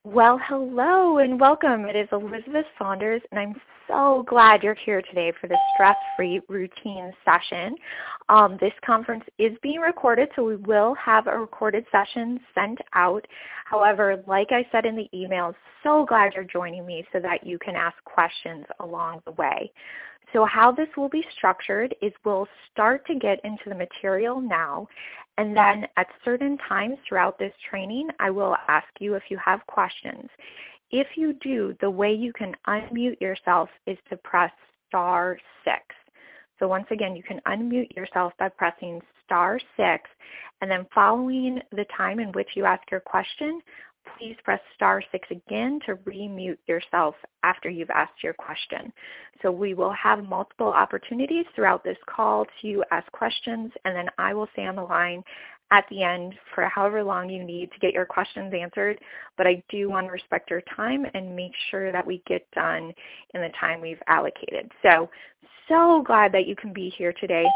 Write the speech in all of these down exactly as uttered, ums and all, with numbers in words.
Well, hello and welcome. It is Elizabeth Saunders, and I'm so glad you're here today for the stress-free routine session. Um, this conference is being recorded, so we will have a recorded session sent out. However, like I said in the email, so glad you're joining me so that you can ask questions along the way. So how this will be structured is we'll start to get into the material now, and then at certain times throughout this training, I will ask you if you have questions. If you do, the way you can unmute yourself is to press star six. So once again, you can unmute yourself by pressing star six, and then following the time in which you ask your question, please press star six again to remute yourself after you've asked your question. So we will have multiple opportunities throughout this call to ask questions, and then I will stay on the line at the end for however long you need to get your questions answered. But I do want to respect your time and make sure that we get done in the time we've allocated. So, so glad that you can be here today.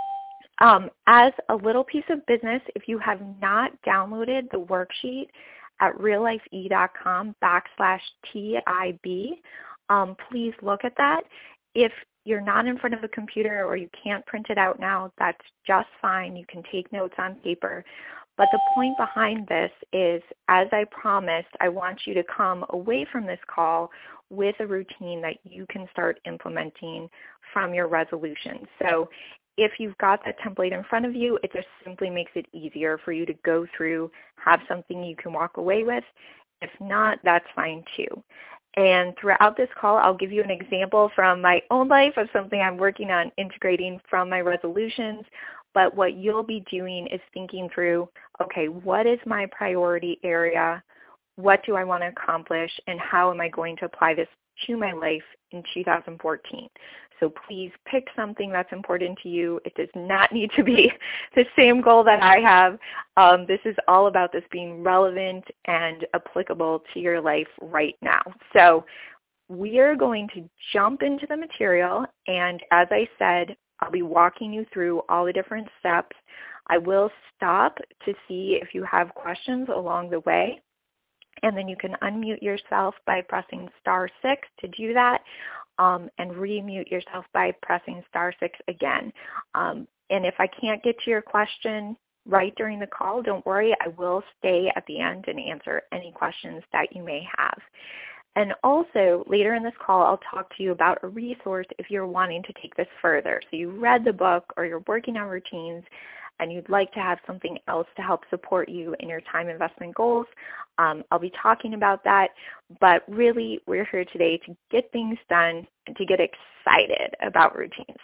Um, as a little piece of business, if you have not downloaded the worksheet at reallifee.com backslash TIB, um, please look at that. If you're not in front of a computer or you can't print it out now, that's just fine. You can take notes on paper. But the point behind this is, as I promised, I want you to come away from this call with a routine that you can start implementing from your resolution. So if you've got that template in front of you, it just simply makes it easier for you to go through, have something you can walk away with. If not, that's fine too. And throughout this call, I'll give you an example from my own life of something I'm working on integrating from my resolutions. But what you'll be doing is thinking through, okay, what is my priority area? What do I want to accomplish? And how am I going to apply this to my life in two thousand fourteen? So please pick something that's important to you. It does not need to be the same goal that I have. Um, this is all about this being relevant and applicable to your life right now. So we are going to jump into the material, and as I said, I'll be walking you through all the different steps. I will stop to see if you have questions along the way, and then you can unmute yourself by pressing star six to do that. Um, and remute yourself by pressing star six again. Um, and if I can't get to your question right during the call, don't worry, I will stay at the end and answer any questions that you may have. And also, later in this call, I'll talk to you about a resource if you're wanting to take this further. So you read the book or you're working on routines and you'd like to have something else to help support you in your time investment goals, um, I'll be talking about that. But really, we're here today to get things done and to get excited about routines.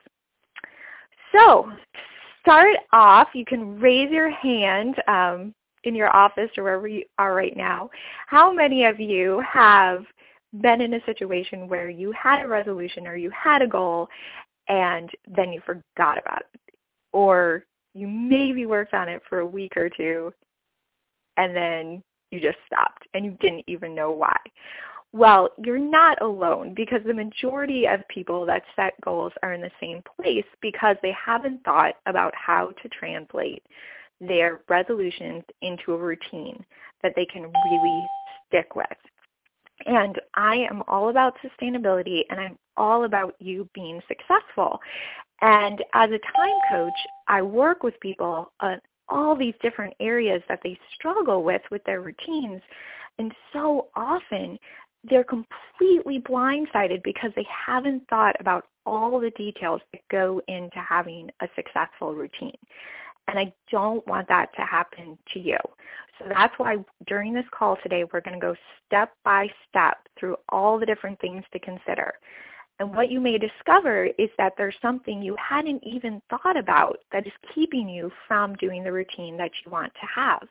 So to start off, you can raise your hand um, in your office or wherever you are right now. How many of you have been in a situation where you had a resolution or you had a goal and then you forgot about it? Or you maybe worked on it for a week or two and then you just stopped and you didn't even know why. Well, you're not alone, because the majority of people that set goals are in the same place because they haven't thought about how to translate their resolutions into a routine that they can really stick with. And I am all about sustainability, and I'm all about you being successful. And as a time coach, I work with people on all these different areas that they struggle with with their routines. And so often they're completely blindsided because they haven't thought about all the details that go into having a successful routine. And I don't want that to happen to you. So that's why during this call today, we're going to go step by step through all the different things to consider. And what you may discover is that there's something you hadn't even thought about that is keeping you from doing the routine that you want to have.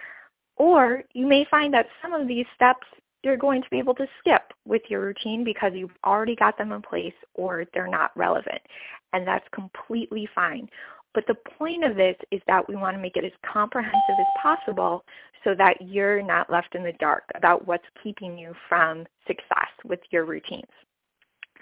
Or you may find that some of these steps you're going to be able to skip with your routine because you've already got them in place or they're not relevant. And that's completely fine. But the point of this is that we want to make it as comprehensive as possible so that you're not left in the dark about what's keeping you from success with your routines.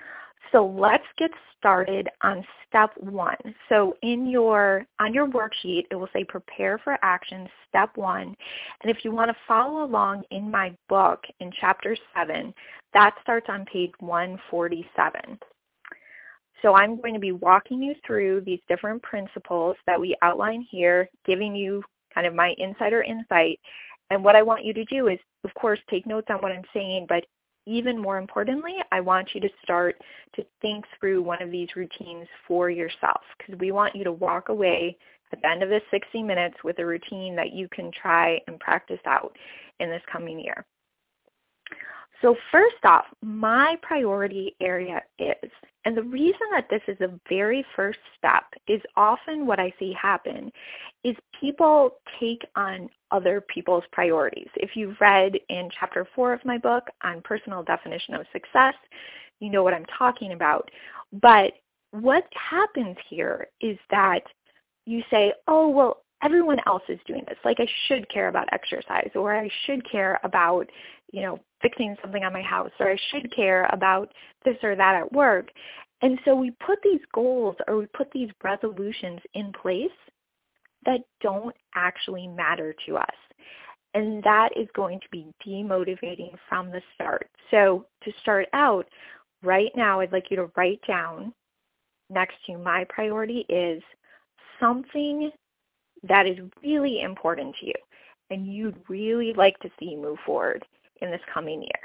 So let's get started on step one. So in your, on your worksheet, it will say prepare for action, step one. And if you want to follow along in my book in chapter seven, that starts on page one forty-seven. So I'm going to be walking you through these different principles that we outline here, giving you kind of my insider insight. And what I want you to do is, of course, take notes on what I'm saying, but even more importantly, I want you to start to think through one of these routines for yourself, because we want you to walk away at the end of this sixty minutes with a routine that you can try and practice out in this coming year. So first off, my priority area is, and the reason that this is the very first step is often what I see happen is people take on other people's priorities. If you've read in chapter four of my book on personal definition of success, you know what I'm talking about. But what happens here is that you say, oh, well, everyone else is doing this. Like I should care about exercise, or I should care about, you know, fixing something on my house, or I should care about this or that at work. And so we put these goals or we put these resolutions in place that don't actually matter to us. And that is going to be demotivating from the start. So to start out, right now I'd like you to write down next to my priority is something that is really important to you and you'd really like to see move forward in this coming year.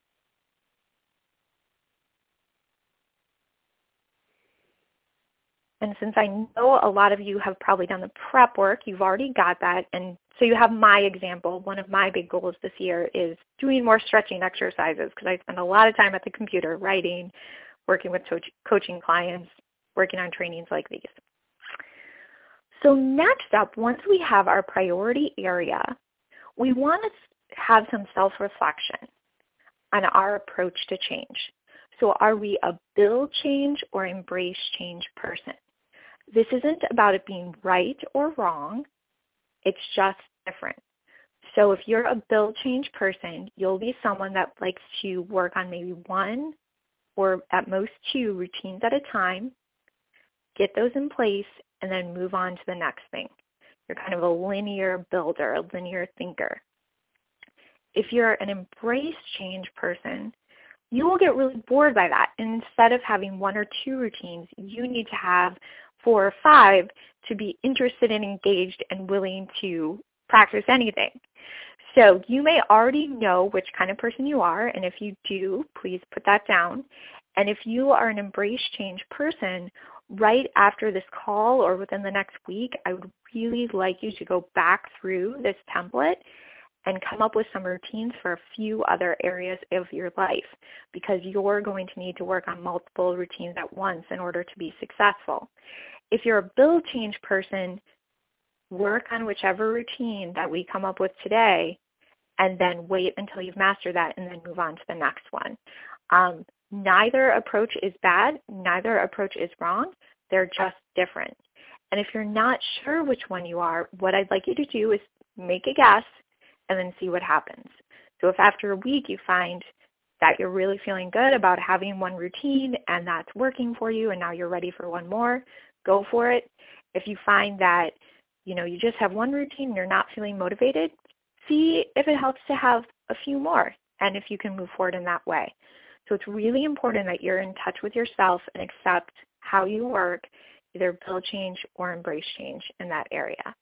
And since I know a lot of you have probably done the prep work, you've already got that. And so you have my example. One of my big goals this year is doing more stretching exercises because I spend a lot of time at the computer writing, working with co- coaching clients, working on trainings like these. So next up, once we have our priority area, we want to have some self-reflection on our approach to change. So are we a build change or embrace change person? This isn't about it being right or wrong. It's just different. So if you're a build change person, you'll be someone that likes to work on maybe one or at most two routines at a time, get those in place, and then move on to the next thing. You're kind of a linear builder, a linear thinker. If you're an embrace change person, you will get really bored by that. And instead of having one or two routines, you need to have four or five to be interested and engaged and willing to practice anything. So you may already know which kind of person you are, and if you do, please put that down. And if you are an embrace change person, right after this call or within the next week, I would really like you to go back through this template and come up with some routines for a few other areas of your life, because you're going to need to work on multiple routines at once in order to be successful. If you're a build change person, work on whichever routine that we come up with today and then wait until you've mastered that and then move on to the next one. Um, neither approach is bad. Neither approach is wrong. They're just different. And if you're not sure which one you are, what I'd like you to do is make a guess and then see what happens. So if after a week you find that you're really feeling good about having one routine and that's working for you and now you're ready for one more, go for it. If you find that, you know, you just have one routine and you're not feeling motivated, see if it helps to have a few more and if you can move forward in that way. So it's really important that you're in touch with yourself and accept how you work, either build change or embrace change in that area.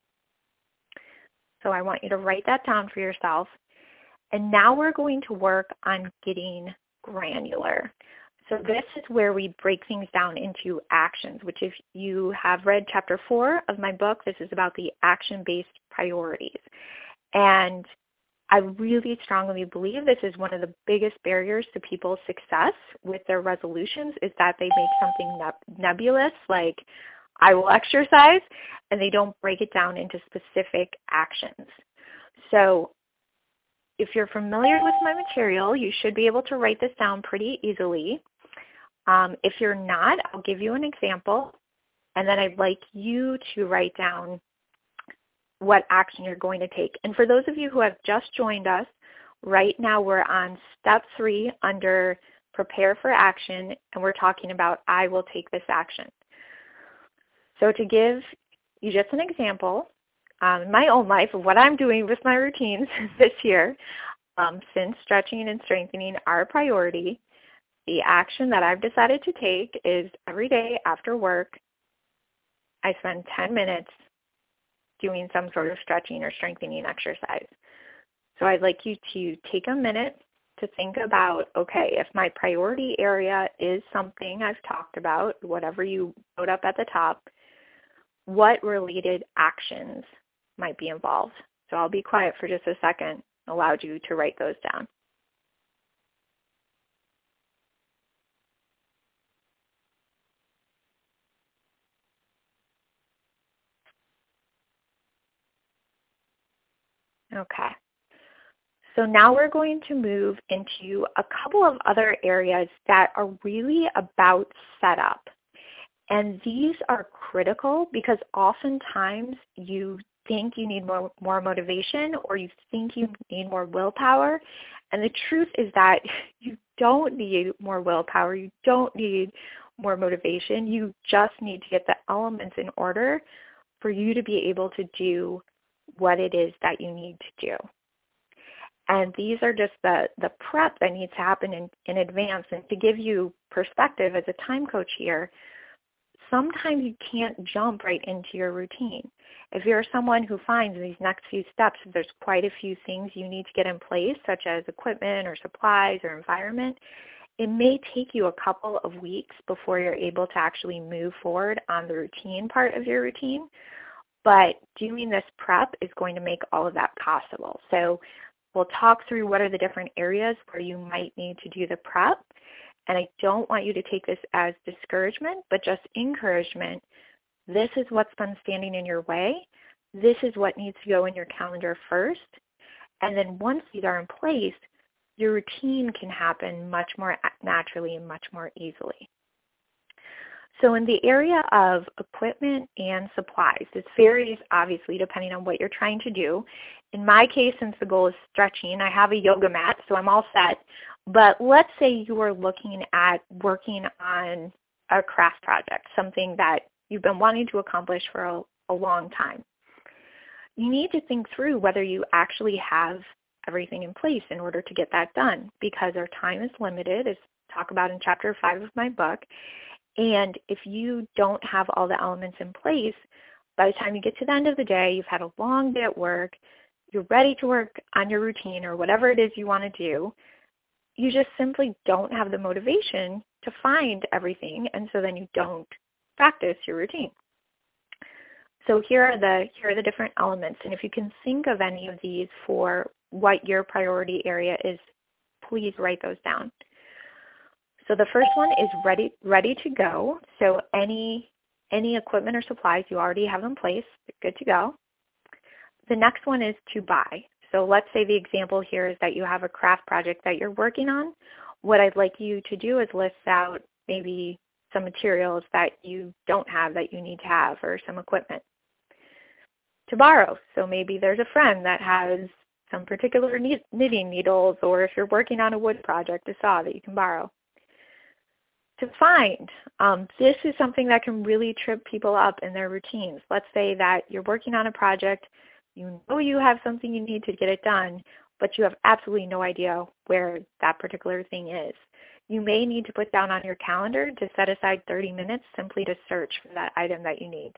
So I want you to write that down for yourself. And now we're going to work on getting granular. So this is where we break things down into actions, which if you have read chapter four of my book, this is about the action-based priorities. And I really strongly believe this is one of the biggest barriers to people's success with their resolutions is that they make something neb- nebulous like, I will exercise, and they don't break it down into specific actions. So if you're familiar with my material, you should be able to write this down pretty easily. Um, if you're not, I'll give you an example, and then I'd like you to write down what action you're going to take. And for those of you who have just joined us, right now we're on step three under prepare for action, and we're talking about I will take this action. So to give you just an example, um, in my own life of what I'm doing with my routines this year, um, since stretching and strengthening are a priority, the action that I've decided to take is every day after work, I spend ten minutes doing some sort of stretching or strengthening exercise. So I'd like you to take a minute to think about, okay, if my priority area is something I've talked about, whatever you wrote up at the top, what related actions might be involved? So I'll be quiet for just a second, allowed you to write those down. Okay. So now we're going to move into a couple of other areas that are really about setup. And these are critical because oftentimes you think you need more, more motivation or you think you need more willpower. And the truth is that you don't need more willpower. You don't need more motivation. You just need to get the elements in order for you to be able to do what it is that you need to do. And these are just the, the prep that needs to happen in, in advance. And to give you perspective as a time coach here, sometimes you can't jump right into your routine. If you're someone who finds in these next few steps, there's quite a few things you need to get in place, such as equipment or supplies or environment, it may take you a couple of weeks before you're able to actually move forward on the routine part of your routine. But doing this prep is going to make all of that possible. So we'll talk through what are the different areas where you might need to do the prep. And I don't want you to take this as discouragement, but just encouragement. This is what's been standing in your way. This is what needs to go in your calendar first. And then once these are in place, your routine can happen much more naturally and much more easily. So in the area of equipment and supplies, this varies obviously depending on what you're trying to do. In my case, since the goal is stretching, I have a yoga mat, so I'm all set. But let's say you are looking at working on a craft project, something that you've been wanting to accomplish for a, a long time. You need to think through whether you actually have everything in place in order to get that done, because our time is limited, as I talk about in chapter five of my book. And if you don't have all the elements in place, by the time you get to the end of the day, you've had a long day at work, you're ready to work on your routine or whatever it is you want to do, you just simply don't have the motivation to find everything, and so then you don't practice your routine. So here are the here are the different elements, and if you can think of any of these for what your priority area is, please write those down. So the first one is ready ready to go. So any any equipment or supplies you already have in place, good to go. The next one is to buy. So let's say the example here is that you have a craft project that you're working on. What I'd like you to do is list out maybe some materials that you don't have that you need to have, or some equipment. To borrow, so maybe there's a friend that has some particular knitting needles, or if you're working on a wood project, a saw that you can borrow. To find, um, this is something that can really trip people up in their routines. Let's say that you're working on a project, you know you have something you need to get it done, but you have absolutely no idea where that particular thing is. You may need to put down on your calendar to set aside thirty minutes simply to search for that item that you need.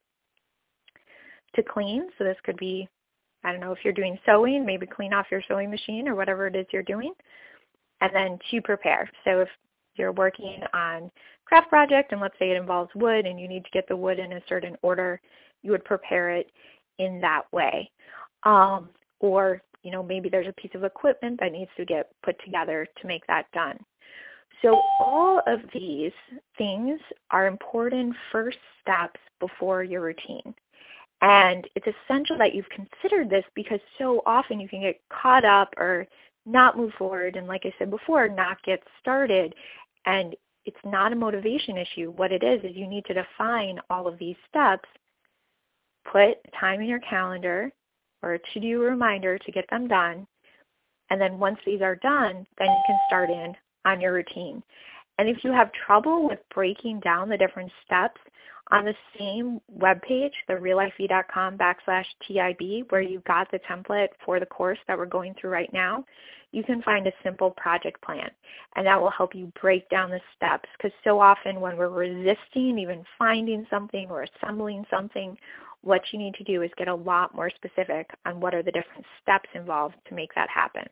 To clean, so this could be, I don't know, if you're doing sewing, maybe clean off your sewing machine or whatever it is you're doing. And then to prepare, so if you're working on craft project and let's say it involves wood and you need to get the wood in a certain order, you would prepare it in that way. Um, or, you know, maybe there's a piece of equipment that needs to get put together to make that done. So all of these things are important first steps before your routine. And it's essential that you've considered this because so often you can get caught up or not move forward and, like I said before, not get started. And it's not a motivation issue. What it is is you need to define all of these steps, put time in your calendar or a to-do reminder to get them done, and then once these are done, then you can start in on your routine. And if you have trouble with breaking down the different steps on the same webpage, the reallifey.com backslash TIB, where you got the template for the course that we're going through right now, you can find a simple project plan. And that will help you break down the steps, because so often when we're resisting even finding something or assembling something, what you need to do is get a lot more specific on what are the different steps involved to make that happen.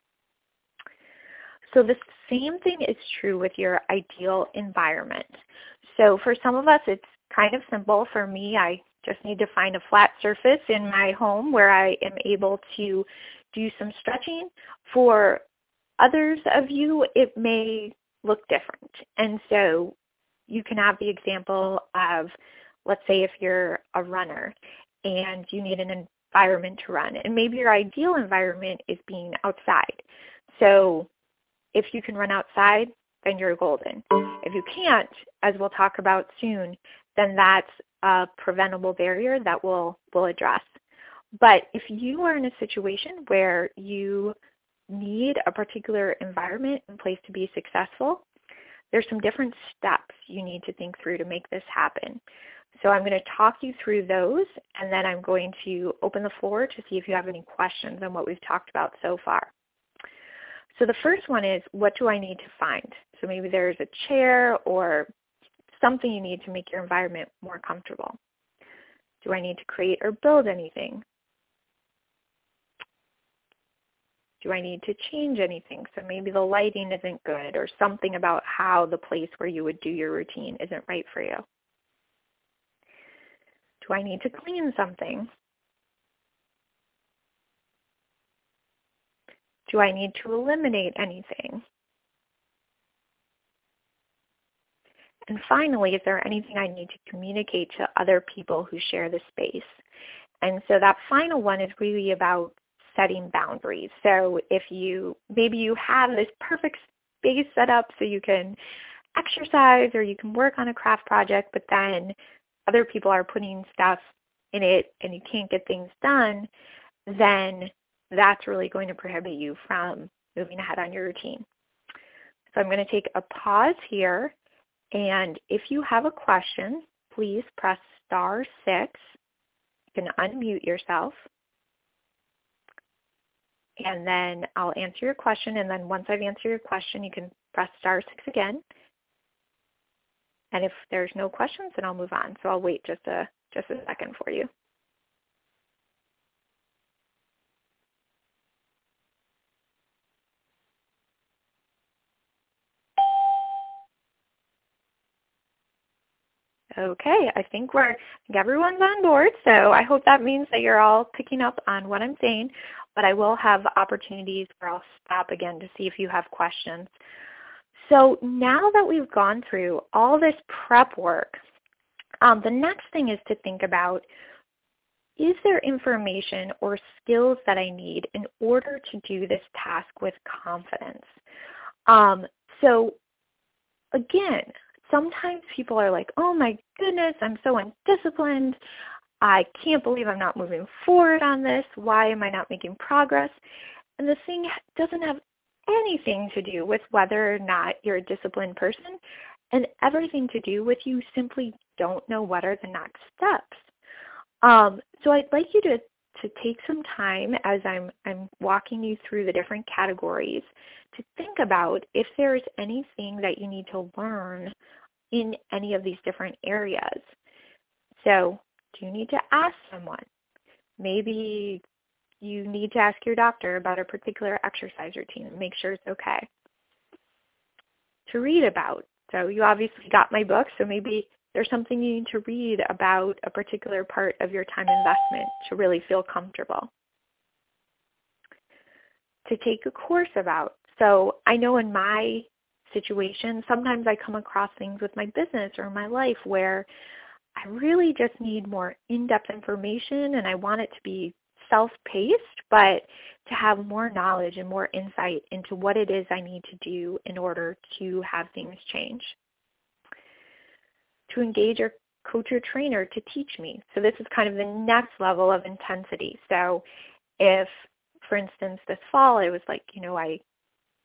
So the same thing is true with your ideal environment. So for some of us, it's kind of simple. For me, I just need to find a flat surface in my home where I am able to do some stretching. For others of you, it may look different. And so you can have the example of, let's say if you're a runner and you need an environment to run, and maybe your ideal environment is being outside. So if you can run outside, then you're golden. If you can't, as we'll talk about soon, then that's a preventable barrier that we'll, we'll address. But if you are in a situation where you need a particular environment and place to be successful, there's some different steps you need to think through to make this happen. So I'm going to talk you through those, and then I'm going to open the floor to see if you have any questions on what we've talked about so far. So the first one is, what do I need to find? So maybe there's a chair or something you need to make your environment more comfortable. Do I need to create or build anything? Do I need to change anything? So maybe the lighting isn't good, or something about how the place where you would do your routine isn't right for you. Do I need to clean something? Do I need to eliminate anything? And finally, is there anything I need to communicate to other people who share the space? And so that final one is really about setting boundaries. So if you, maybe you have this perfect space set up so you can exercise or you can work on a craft project, but then other people are putting stuff in it and you can't get things done, then that's really going to prohibit you from moving ahead on your routine. So I'm going to take a pause here, and if you have a question, please press star six. You can unmute yourself, and then I'll answer your question, and then once I've answered your question, you can press star six again. And if there's no questions, then I'll move on. So I'll wait just a just a second for you. Okay, I think we're I think everyone's on board, so I hope that means that you're all picking up on what I'm saying, but I will have opportunities where I'll stop again to see if you have questions. So now that we've gone through all this prep work, um, the next thing is to think about, is there information or skills that I need in order to do this task with confidence? Um, so again, sometimes people are like, oh my goodness, I'm so undisciplined. I can't believe I'm not moving forward on this. Why am I not making progress? And the thing doesn't have anything to do with whether or not you're a disciplined person, and everything to do with you simply don't know what are the next steps. Um, so I'd like you to, to take some time as I'm, I'm walking you through the different categories to think about if there's anything that you need to learn in any of these different areas. So do you need to ask someone? Maybe you need to ask your doctor about a particular exercise routine and make sure it's okay. To read about. So you obviously got my book, so maybe there's something you need to read about a particular part of your time investment to really feel comfortable. To take a course about. So I know in my situation, sometimes I come across things with my business or my life where I really just need more in-depth information and I want it to be self-paced, but to have more knowledge and more insight into what it is I need to do in order to have things change. To engage a coach or trainer to teach me. So this is kind of the next level of intensity. So if, for instance, this fall, it was like, you know, I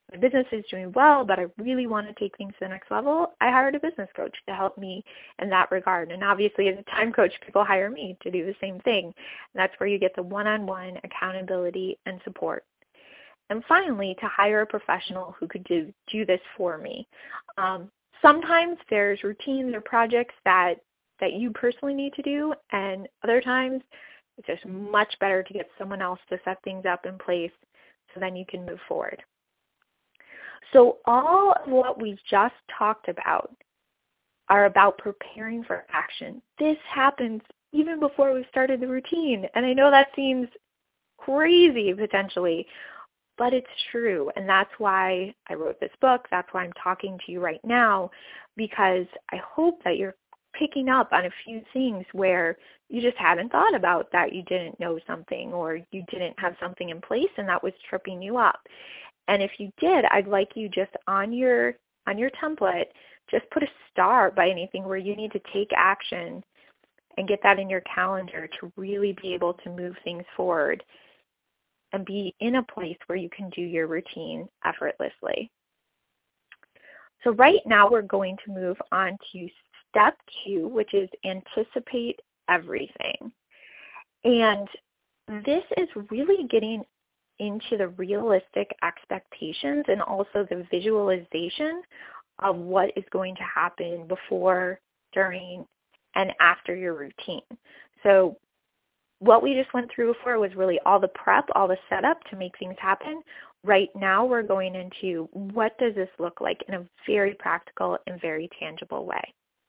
my business is doing well, but I really want to take things to the next level, I hired a business coach to help me in that regard. And obviously, as a time coach, people hire me to do the same thing. And that's where you get the one-on-one accountability and support. And finally, to hire a professional who could do, do this for me. Um, sometimes there's routines or projects that, that you personally need to do, and other times it's just much better to get someone else to set things up in place so then you can move forward. So all of what we just talked about are about preparing for action. This happens even before we started the routine. And I know that seems crazy potentially, but it's true. And that's why I wrote this book. That's why I'm talking to you right now, because I hope that you're picking up on a few things where you just hadn't thought about, that you didn't know something or you didn't have something in place and that was tripping you up. And if you did, I'd like you just on your on your template, just put a star by anything where you need to take action and get that in your calendar to really be able to move things forward and be in a place where you can do your routine effortlessly. So right now we're going to move on to step two, which is anticipate everything. And this is really getting into the realistic expectations and also the visualization of what is going to happen before, during, and after your routine. So what we just went through before was really all the prep, all the setup to make things happen. Right now we're going into what does this look like in a very practical and very tangible way.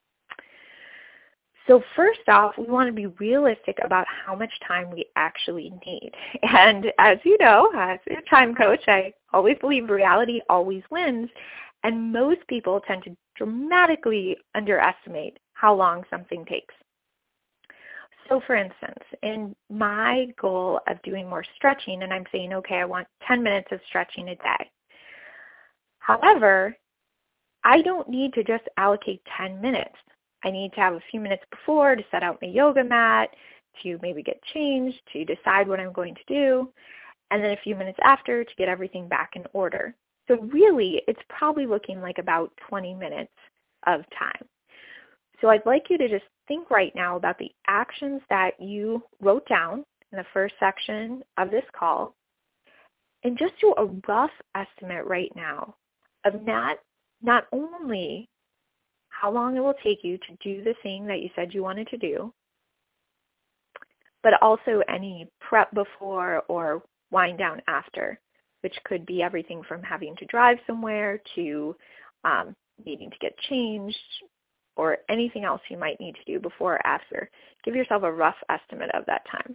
So first off, we want to be realistic about how much time we actually need. And as you know, as a time coach, I always believe reality always wins. And most people tend to dramatically underestimate how long something takes. So for instance, in my goal of doing more stretching, and I'm saying, okay, I want ten minutes of stretching a day. However, I don't need to just allocate ten minutes. I need to have a few minutes before to set out my yoga mat, to maybe get changed, to decide what I'm going to do, and then a few minutes after to get everything back in order. So really, it's probably looking like about twenty minutes of time. So I'd like you to just think right now about the actions that you wrote down in the first section of this call, and just do a rough estimate right now of not, not only how long it will take you to do the thing that you said you wanted to do, but also any prep before or wind down after, which could be everything from having to drive somewhere to um, needing to get changed or anything else you might need to do before or after. Give yourself a rough estimate of that time.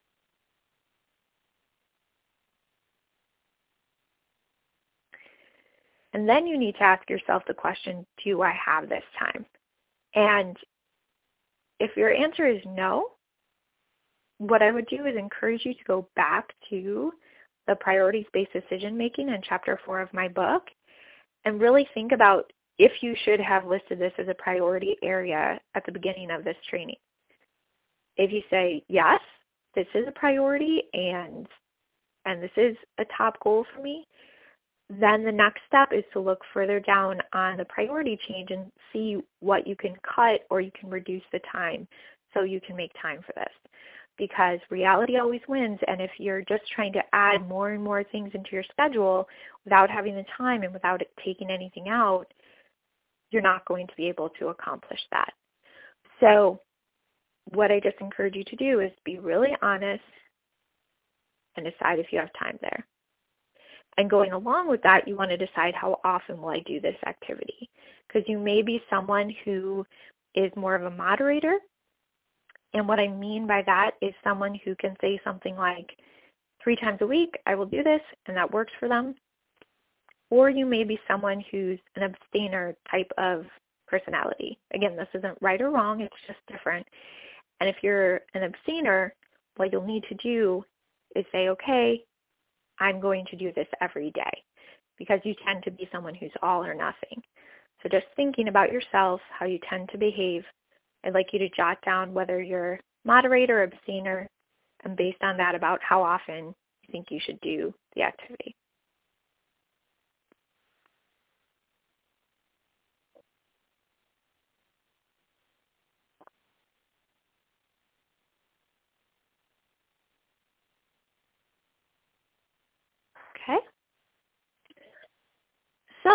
And then you need to ask yourself the question, do I have this time? And if your answer is no, what I would do is encourage you to go back to the priorities-based decision-making in chapter four of my book and really think about if you should have listed this as a priority area at the beginning of this training. If you say, yes, this is a priority and, and this is a top goal for me, then the next step is to look further down on the priority change and see what you can cut or you can reduce the time so you can make time for this. Because reality always wins, and if you're just trying to add more and more things into your schedule without having the time and without it taking anything out, you're not going to be able to accomplish that. So what I just encourage you to do is be really honest and decide if you have time there. And going along with that, you want to decide how often will I do this activity. Because you may be someone who is more of a moderator. And what I mean by that is someone who can say something like, three times a week I will do this, and that works for them. Or you may be someone who's an abstainer type of personality. Again, this isn't right or wrong, it's just different. And if you're an abstainer, what you'll need to do is say, okay, I'm going to do this every day, because you tend to be someone who's all or nothing. So just thinking about yourself, how you tend to behave, I'd like you to jot down whether you're moderator or abstainer, and based on that, about how often you think you should do the activity.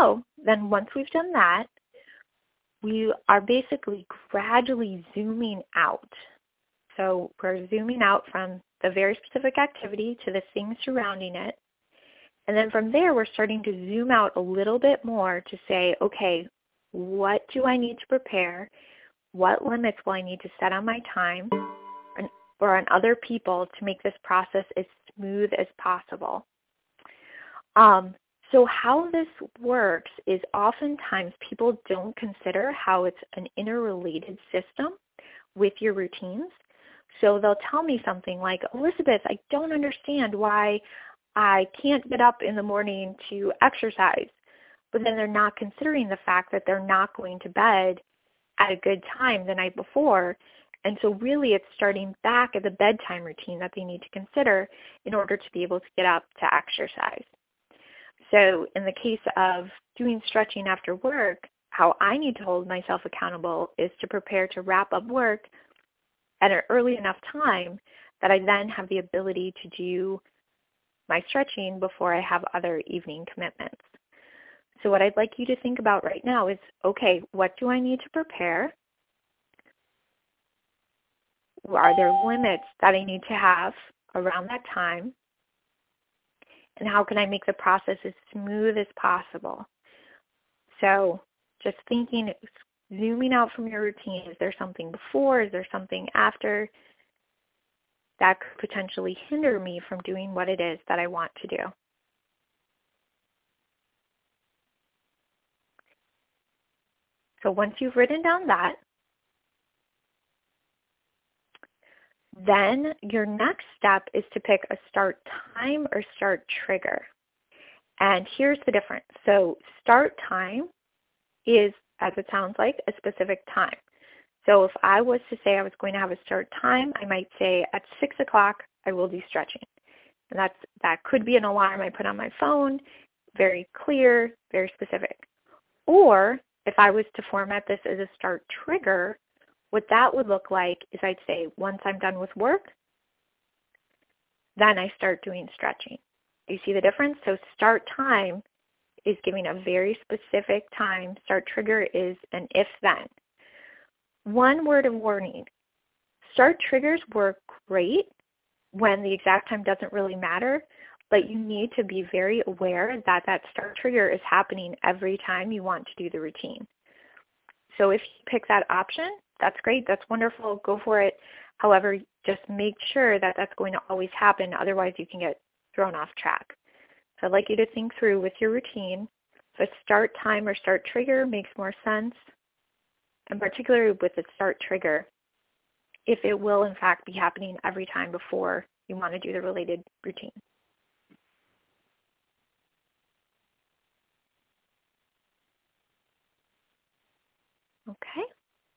So then once we've done that, we are basically gradually zooming out. So we're zooming out from the very specific activity to the things surrounding it. And then from there, we're starting to zoom out a little bit more to say, okay, what do I need to prepare? What limits will I need to set on my time or on other people to make this process as smooth as possible? Um, so how this works is oftentimes people don't consider how it's an interrelated system with your routines. So they'll tell me something like, Elizabeth, I don't understand why I can't get up in the morning to exercise. But then they're not considering the fact that they're not going to bed at a good time the night before. And so really it's starting back at the bedtime routine that they need to consider in order to be able to get up to exercise. So in the case of doing stretching after work, how I need to hold myself accountable is to prepare to wrap up work at an early enough time that I then have the ability to do my stretching before I have other evening commitments. So what I'd like you to think about right now is, okay, what do I need to prepare? Are there limits that I need to have around that time? And how can I make the process as smooth as possible? So just thinking, zooming out from your routine, is there something before? Is there something after that could potentially hinder me from doing what it is that I want to do? So once you've written down that, then your next step is to pick a start time or start trigger. And here's the difference. So start time is, as it sounds like, a specific time. So if I was to say I was going to have a start time, I might say at six o'clock I will do stretching. And that's, that could be an alarm I put on my phone, very clear, very specific. Or if I was to format this as a start trigger, what that would look like is I'd say once I'm done with work, then I start doing stretching. You see the difference? So start time is giving a very specific time. Start trigger is an if-then. One word of warning. Start triggers work great when the exact time doesn't really matter, but you need to be very aware that that start trigger is happening every time you want to do the routine. So if you pick that option, that's great, that's wonderful, go for it. However, just make sure that that's going to always happen, otherwise you can get thrown off track. So I'd like you to think through with your routine if a start time or start trigger makes more sense, and particularly with the start trigger, if it will in fact be happening every time before you want to do the related routine. Okay.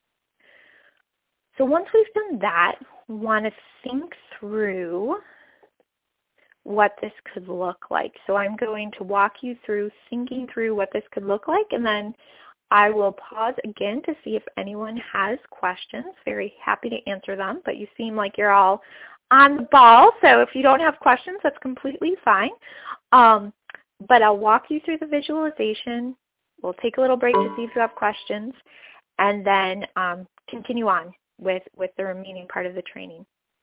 So once we've done that, we want to think through what this could look like. So I'm going to walk you through thinking through what this could look like, and then I will pause again to see if anyone has questions. Very happy to answer them, but you seem like you're all on the ball, so if you don't have questions, that's completely fine. Um, but I'll walk you through the visualization. We'll take a little break to see if you have questions, and then um, continue on with, with the remaining part of the training.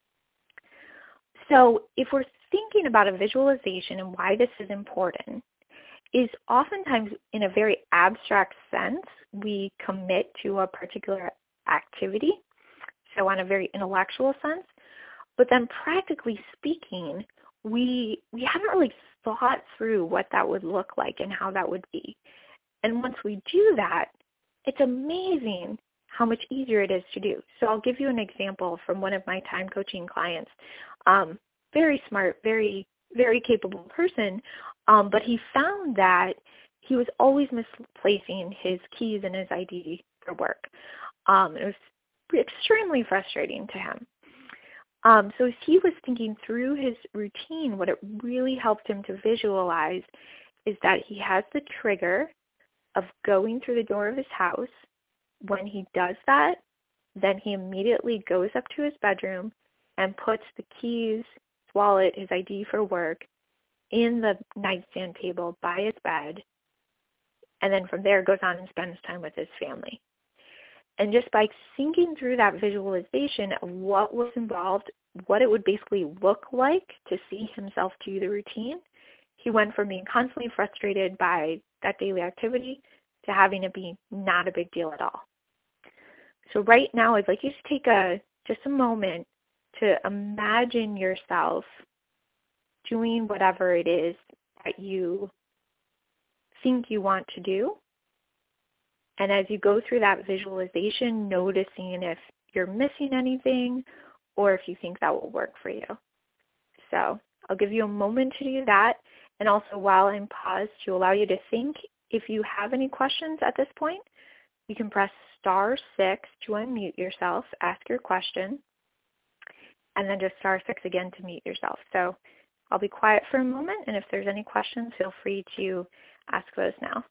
So if we're thinking about a visualization and why this is important, is oftentimes in a very abstract sense, we commit to a particular activity, so on a very intellectual sense, but then practically speaking, we, we haven't really thought through what that would look like and how that would be. And once we do that, it's amazing how much easier it is to do. So I'll give you an example from one of my time coaching clients. Um, very smart, very, very capable person, um, but he found that he was always misplacing his keys and his I D for work. Um, it was extremely frustrating to him. Um, so as he was thinking through his routine, what it really helped him to visualize is that he has the trigger of going through the door of his house. When he does that, then he immediately goes up to his bedroom and puts the keys, his wallet, his I D for work in the nightstand table by his bed. and then from there goes on and spends time with his family. And just by thinking through that visualization of what was involved, what it would basically look like to see himself do the routine, he went from being constantly frustrated by that daily activity to having it be not a big deal at all. So right now, I'd like you to take a just a moment to imagine yourself doing whatever it is that you think you want to do. And as you go through that visualization, noticing if you're missing anything or if you think that will work for you. So I'll give you a moment to do that. And also while I'm paused to allow you to think, if you have any questions at this point, you can press star six to unmute yourself, ask your question, and then just star six again to mute yourself. So I'll be quiet for a moment, and if there's any questions, feel free to ask those now.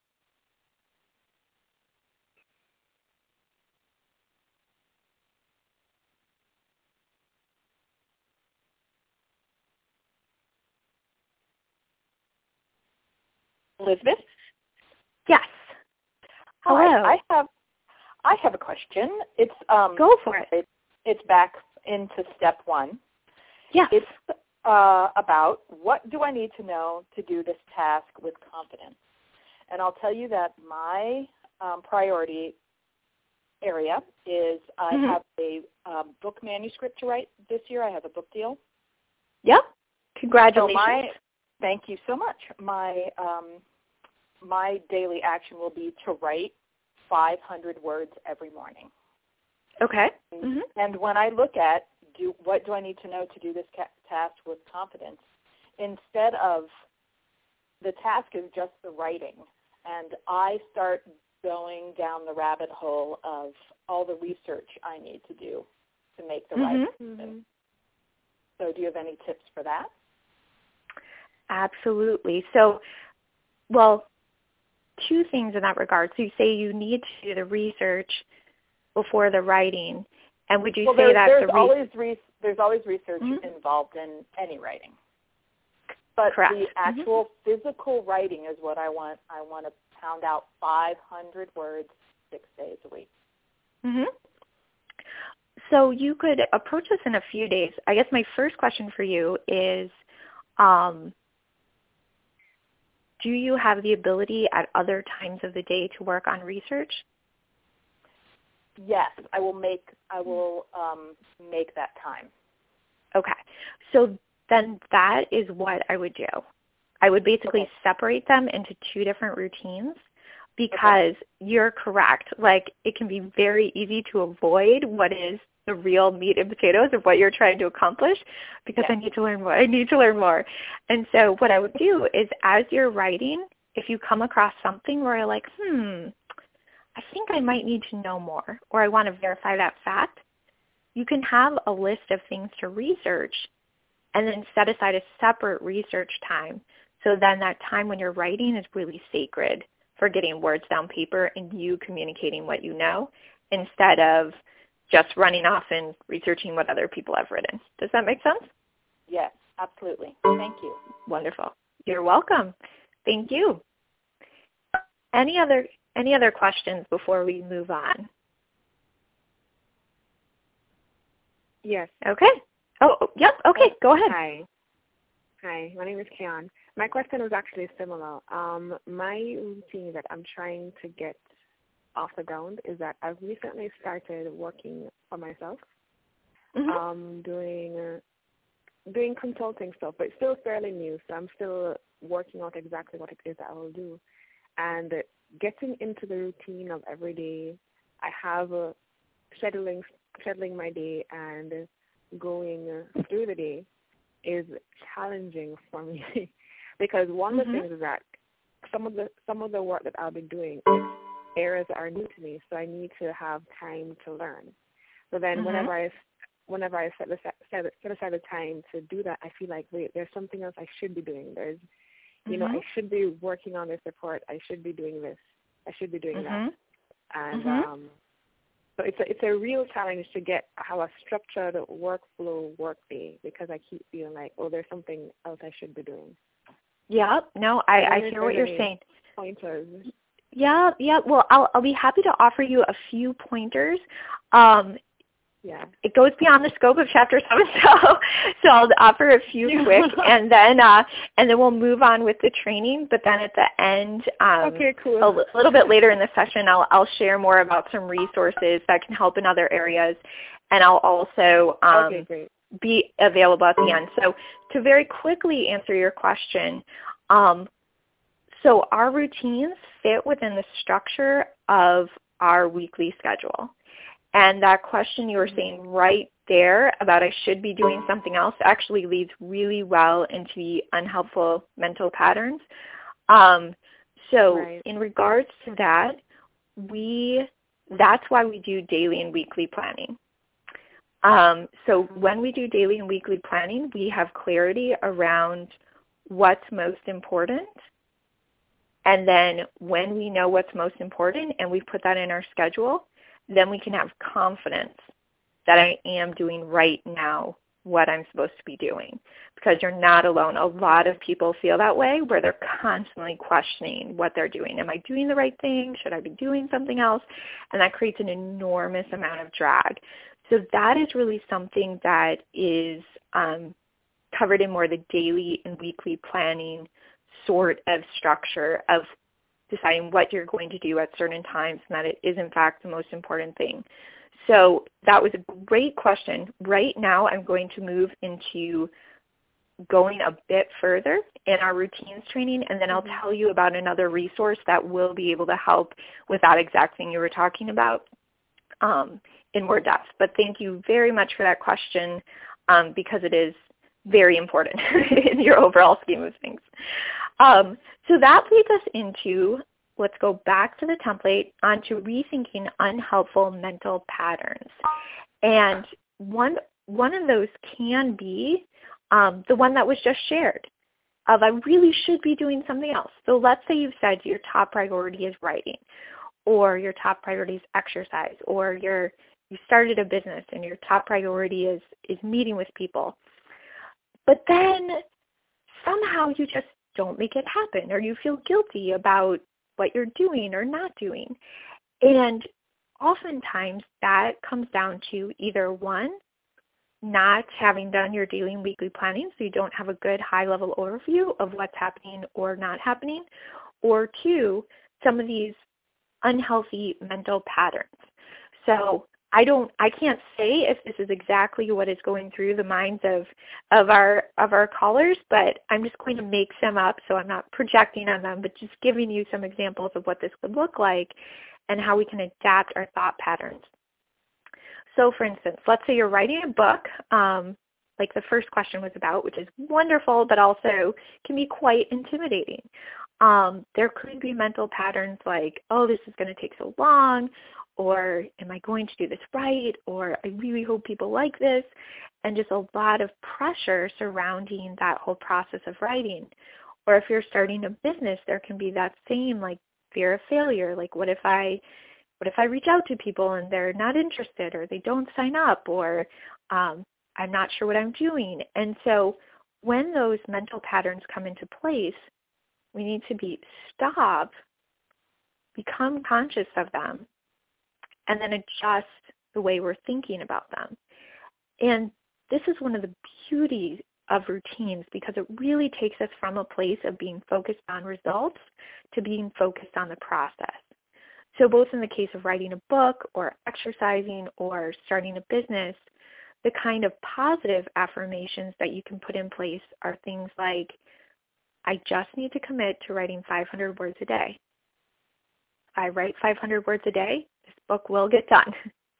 Elizabeth? Yes. Hello. Hi, I have I have a question. It's um Go for it. it it's back into step one. Yes. It's uh, about what do I need to know to do this task with confidence. And I'll tell you that my um, priority area is I mm-hmm. have a um, book manuscript to write this year. I have a book deal. Yep. Congratulations. So my, thank you so much. My um, my daily action will be to write five hundred words every morning. Okay. Mm-hmm. And when I look at do what do I need to know to do this ca- task with confidence, instead of the task is just the writing, and I start going down the rabbit hole of all the research I need to do to make the mm-hmm. right decision. So do you have any tips for that? Absolutely. So, well, two things in that regard. So you say you need to do the research before the writing, and would you well, say there's, that there's the re- always re- there's always research mm-hmm. involved in any writing, but Correct. the actual mm-hmm. physical writing is what I want. I want to pound out five hundred words six days a week. Mm-hmm. So you could approach this in a few days. I guess my first question for you is, um, do you have the ability at other times of the day to work on research? Yes, I will make I will um, make that time. Okay. So then that is what I would do. I would basically okay. separate them into two different routines because okay. you're correct. Like, it can be very easy to avoid what is the real meat and potatoes of what you're trying to accomplish because yes. I need to learn more. I need to learn more. And so what I would do is as you're writing, if you come across something where you're like, hmm, I think I might need to know more, or I want to verify that fact, you can have a list of things to research and then set aside a separate research time. So then that time when you're writing is really sacred for getting words down paper and you communicating what you know instead of just running off and researching what other people have written. Does that make sense? Yes, absolutely. Thank you. Wonderful. You're welcome. Thank you. Any other Any other questions before we move on? Yes. Okay. Oh, yep. Okay, go ahead. Hi. Hi, my name is Keon. My question was actually similar. Um, my routine that I'm trying to get off the ground is that I've recently started working for myself, mm-hmm. um, doing uh, doing consulting stuff, but it's still fairly new, so I'm still working out exactly what it is that I will do. And getting into the routine of every day, I have uh, scheduling, scheduling my day and going uh, through the day is challenging for me because one of the mm-hmm. things is that some of the some of the work that I'll be doing, areas that are new to me, so I need to have time to learn. So then mm-hmm. whenever I whenever I set aside, set, set aside the time to do that, I feel like, wait, there's something else I should be doing. There's You know, mm-hmm. I should be working on this report. I should be doing this. I should be doing mm-hmm. that. And mm-hmm. um, so it's a, it's a real challenge to get have a structured workflow workday because I keep feeling like, oh, there's something else I should be doing. Yeah. No, I, I hear what you're saying. Pointers. Yeah, yeah. Well, I'll I'll be happy to offer you a few pointers. Um, Yeah. It goes beyond the scope of chapter seven, so so I'll offer a few quick, and then uh, and then we'll move on with the training. But then at the end, um, okay, cool. a l- little bit later in the session, I'll I'll share more about some resources that can help in other areas, and I'll also um, okay, great. be available at the end. So to very quickly answer your question, um, so our routines fit within the structure of our weekly schedule. And that question you were saying right there about I should be doing something else actually leads really well into the unhelpful mental patterns. Um, so Right. in regards to that, we that's why we do daily and weekly planning. Um, so when we do daily and weekly planning, we have clarity around what's most important. And then when we know what's most important and we put that in our schedule, then we can have confidence that I am doing right now what I'm supposed to be doing, because you're not alone. A lot of people feel that way, where they're constantly questioning what they're doing. Am I doing the right thing? Should I be doing something else? And that creates an enormous amount of drag. So that is really something that is um, covered in more the daily and weekly planning sort of structure of deciding what you're going to do at certain times, and that it is in fact the most important thing. So that was a great question. Right now I'm going to move into going a bit further in our routines training, and then I'll tell you about another resource that will be able to help with that exact thing you were talking about um, in more depth. But thank you very much for that question, um, because it is very important in your overall scheme of things. Um, so that leads us into, let's go back to the template, onto rethinking unhelpful mental patterns. And one one of those can be um, the one that was just shared, of I really should be doing something else. So let's say you've said your top priority is writing, or your top priority is exercise, or you're, you started a business and your top priority is, is meeting with people. But then somehow you just don't make it happen, or you feel guilty about what you're doing or not doing. And oftentimes that comes down to either one, not having done your daily and weekly planning, so you don't have a good high-level overview of what's happening or not happening, or two, some of these unhealthy mental patterns. So I don't, I can't say if this is exactly what is going through the minds of, of our of our callers, but I'm just going to make some up, so I'm not projecting on them, but just giving you some examples of what this could look like and how we can adapt our thought patterns. So for instance, let's say you're writing a book, um, like the first question was about, which is wonderful, but also can be quite intimidating. Um, there could be mental patterns like, oh, this is going to take so long, or am I going to do this right, or I really hope people like this, and just a lot of pressure surrounding that whole process of writing. Or if you're starting a business, there can be that same like fear of failure, like what if I what if I reach out to people and they're not interested, or they don't sign up, or um, I'm not sure what I'm doing. And so when those mental patterns come into place, we need to be stop, become conscious of them, and then adjust the way we're thinking about them. And this is one of the beauties of routines, because it really takes us from a place of being focused on results to being focused on the process. So both in the case of writing a book or exercising or starting a business, the kind of positive affirmations that you can put in place are things like, I just need to commit to writing five hundred words a day. If I write five hundred words a day, this book will get done.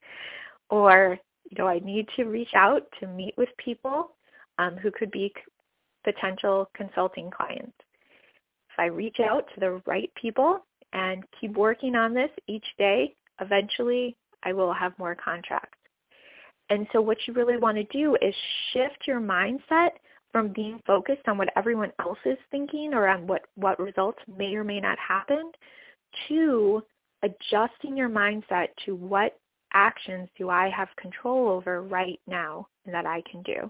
Or, you know, I need to reach out to meet with people um, who could be potential consulting clients. If I reach out to the right people and keep working on this each day, eventually I will have more contracts. And so what you really want to do is shift your mindset from being focused on what everyone else is thinking or on what, what results may or may not happen, to adjusting your mindset to what actions do I have control over right now that I can do.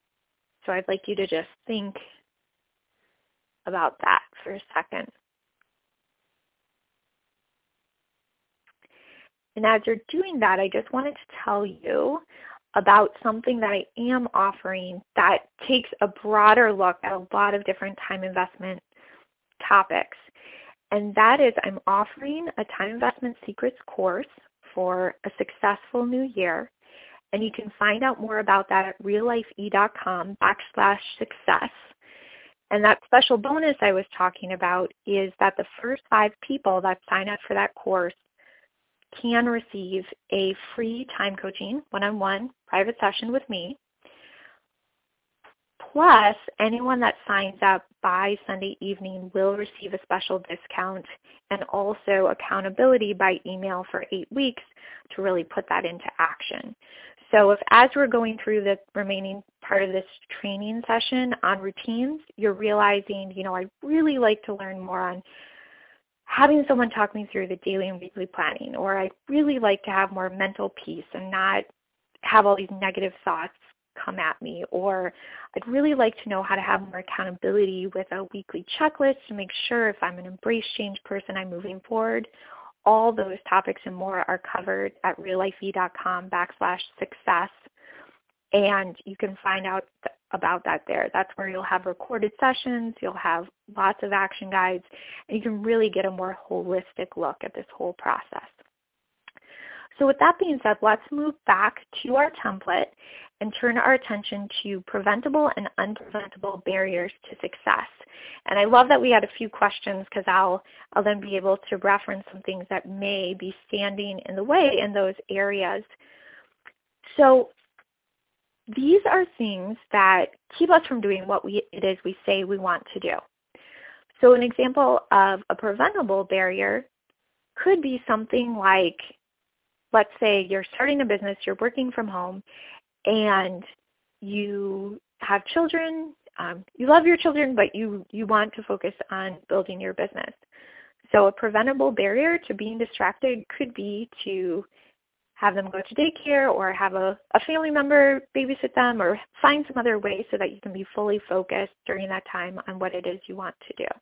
So I'd like you to just think about that for a second. And as you're doing that, I just wanted to tell you about something that I am offering that takes a broader look at a lot of different time investment topics. And that is I'm offering a Time Investment Secrets course for a successful new year. And you can find out more about that at reallifee.com backslash success. And that special bonus I was talking about is that the first five people that sign up for that course can receive a free time coaching one-on-one private session with me. Plus, anyone that signs up by Sunday evening will receive a special discount and also accountability by email for eight weeks to really put that into action. So if as we're going through the remaining part of this training session on routines, you're realizing, you know, I'd really like to learn more on having someone talk me through the daily and weekly planning, or I'd really like to have more mental peace and not have all these negative thoughts come at me, or I'd really like to know how to have more accountability with a weekly checklist to make sure if I'm an embrace change person, I'm moving forward. All those topics and more are covered at reallifee.com backslash success, and you can find out th- about that there. That's where you'll have recorded sessions, you'll have lots of action guides, and you can really get a more holistic look at this whole process. So with that being said, let's move back to our template and turn our attention to preventable and unpreventable barriers to success. And I love that we had a few questions because I'll, I'll then be able to reference some things that may be standing in the way in those areas. So these are things that keep us from doing what we, it is we say we want to do. So an example of a preventable barrier could be something like, let's say you're starting a business, you're working from home, and you have children. Um, you love your children, but you, you want to focus on building your business. So a preventable barrier to being distracted could be to have them go to daycare or have a, a family member babysit them or find some other way so that you can be fully focused during that time on what it is you want to do.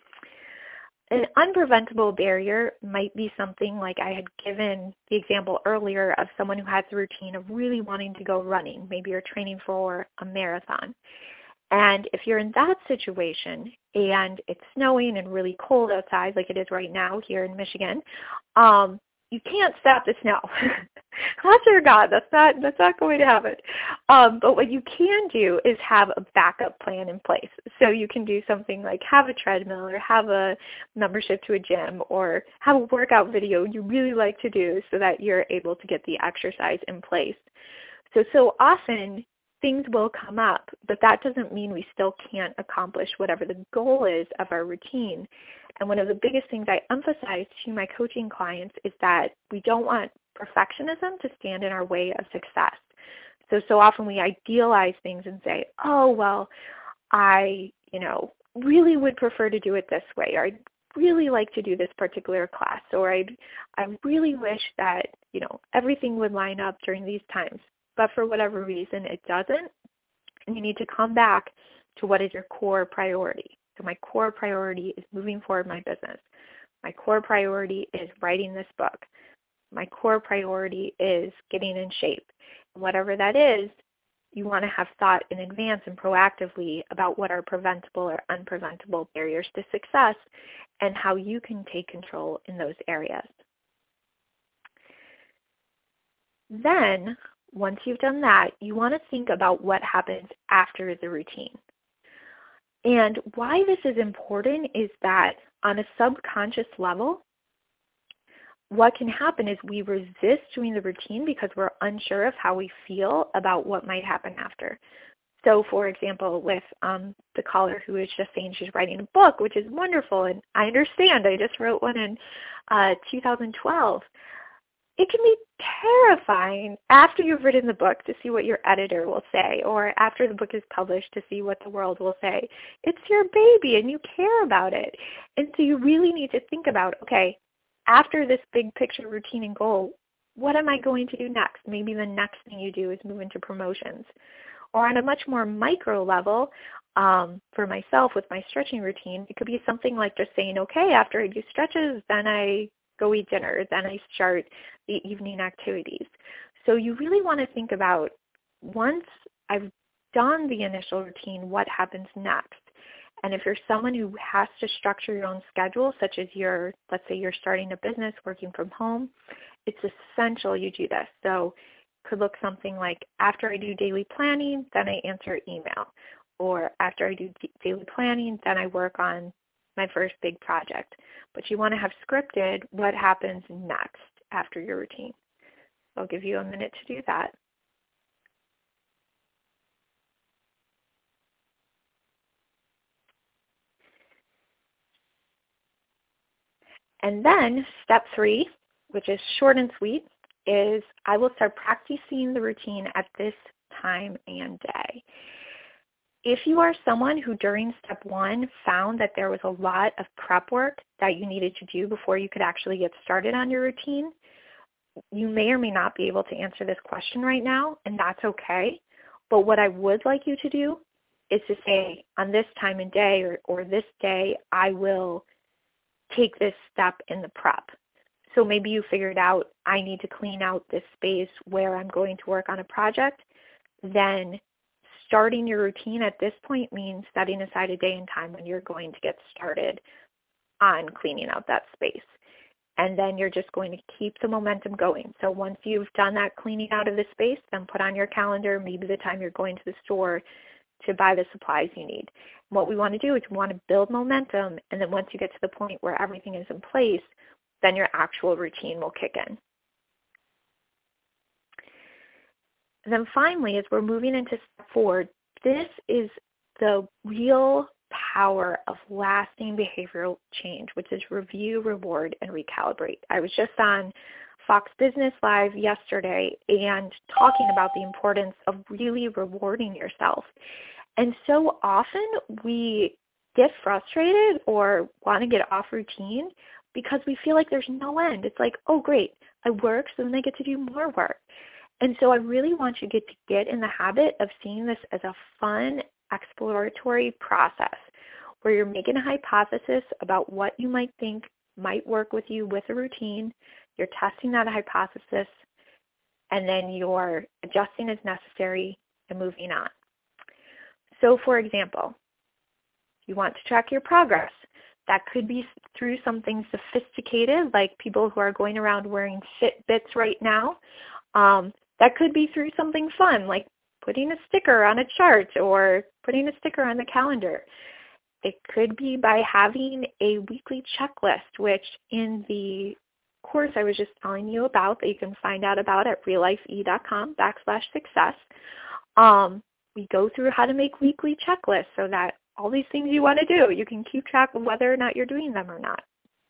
An unpreventable barrier might be something like I had given the example earlier of someone who has the routine of really wanting to go running. Maybe you're training for a marathon. And if you're in that situation and it's snowing and really cold outside like it is right now here in Michigan, um, you can't stop the snow. Cross your God, that's not that's not going to happen. Um, but what you can do is have a backup plan in place. So you can do something like have a treadmill or have a membership to a gym or have a workout video you really like to do so that you're able to get the exercise in place. So so often things will come up, but that doesn't mean we still can't accomplish whatever the goal is of our routine. And one of the biggest things I emphasize to my coaching clients is that we don't want perfectionism to stand in our way of success. So, so often we idealize things and say, oh, well, I, you know, really would prefer to do it this way, or I'd really like to do this particular class, or I'd, I really wish that, you know, everything would line up during these times. But for whatever reason, it doesn't. And you need to come back to what is your core priority. So my core priority is moving forward my business. My core priority is writing this book. My core priority is getting in shape. And whatever that is, you want to have thought in advance and proactively about what are preventable or unpreventable barriers to success and how you can take control in those areas. Then, once you've done that, you want to think about what happens after the routine. And why this is important is that on a subconscious level, what can happen is we resist doing the routine because we're unsure of how we feel about what might happen after. So, for example, with um, the caller who is just saying she's writing a book, which is wonderful, and I understand. I just wrote one in uh, two thousand twelve. It can be terrifying after you've written the book to see what your editor will say, or after the book is published to see what the world will say. It's your baby and you care about it. And so you really need to think about, okay, after this big picture routine and goal, what am I going to do next? Maybe the next thing you do is move into promotions. Or on a much more micro level, um, for myself with my stretching routine, it could be something like just saying, okay, after I do stretches, then I go eat dinner, then I start the evening activities. So you really want to think about, once I've done the initial routine, what happens next? And if you're someone who has to structure your own schedule, such as you're, let's say you're starting a business, working from home, it's essential you do this. So it could look something like, after I do daily planning, then I answer email. Or after I do d- daily planning, then I work on my first big project. But you want to have scripted what happens next after your routine. I'll give you a minute to do that. And then step three, which is short and sweet, is I will start practicing the routine at this time and day. If you are someone who during step one found that there was a lot of prep work that you needed to do before you could actually get started on your routine, you may or may not be able to answer this question right now, and that's okay. But what I would like you to do is to say, on this time and day or, or this day, I will take this step in the prep. So maybe you figured out, I need to clean out this space where I'm going to work on a project. Then starting your routine at this point means setting aside a day and time when you're going to get started on cleaning out that space. And then you're just going to keep the momentum going. So once you've done that cleaning out of the space, then put on your calendar maybe the time you're going to the store to buy the supplies you need. What we want to do is we want to build momentum, and then once you get to the point where everything is in place, then your actual routine will kick in. And then finally, as we're moving into step four, this is the real power of lasting behavioral change, which is review, reward, and recalibrate. I was just on Fox Business Live yesterday and talking about the importance of really rewarding yourself. And so often we get frustrated or want to get off routine because we feel like there's no end. It's like, oh great, I work, so then I get to do more work. And so I really want you to get, to get in the habit of seeing this as a fun, exploratory process where you're making a hypothesis about what you might think might work with you with a routine. You're testing that hypothesis, and then you're adjusting as necessary and moving on. So for example, you want to track your progress. That could be through something sophisticated, like people who are going around wearing Fitbits right now. Um, that could be through something fun, like putting a sticker on a chart or putting a sticker on the calendar. It could be by having a weekly checklist, which in the course I was just telling you about that you can find out about at reallifee.com backslash success. Um, we go through how to make weekly checklists so that all these things you want to do, you can keep track of whether or not you're doing them or not.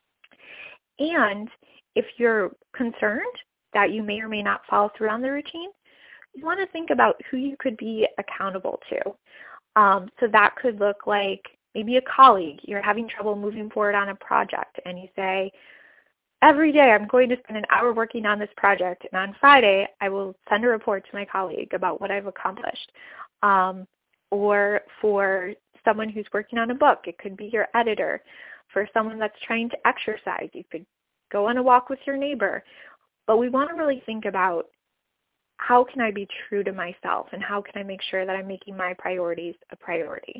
And if you're concerned that you may or may not follow through on the routine, you want to think about who you could be accountable to. Um, so that could look like maybe a colleague. You're having trouble moving forward on a project, and you say, every day I'm going to spend an hour working on this project, and on Friday I will send a report to my colleague about what I've accomplished. Um, or for someone who's working on a book, it could be your editor. For someone that's trying to exercise, you could go on a walk with your neighbor. But we want to really think about, how can I be true to myself, and how can I make sure that I'm making my priorities a priority?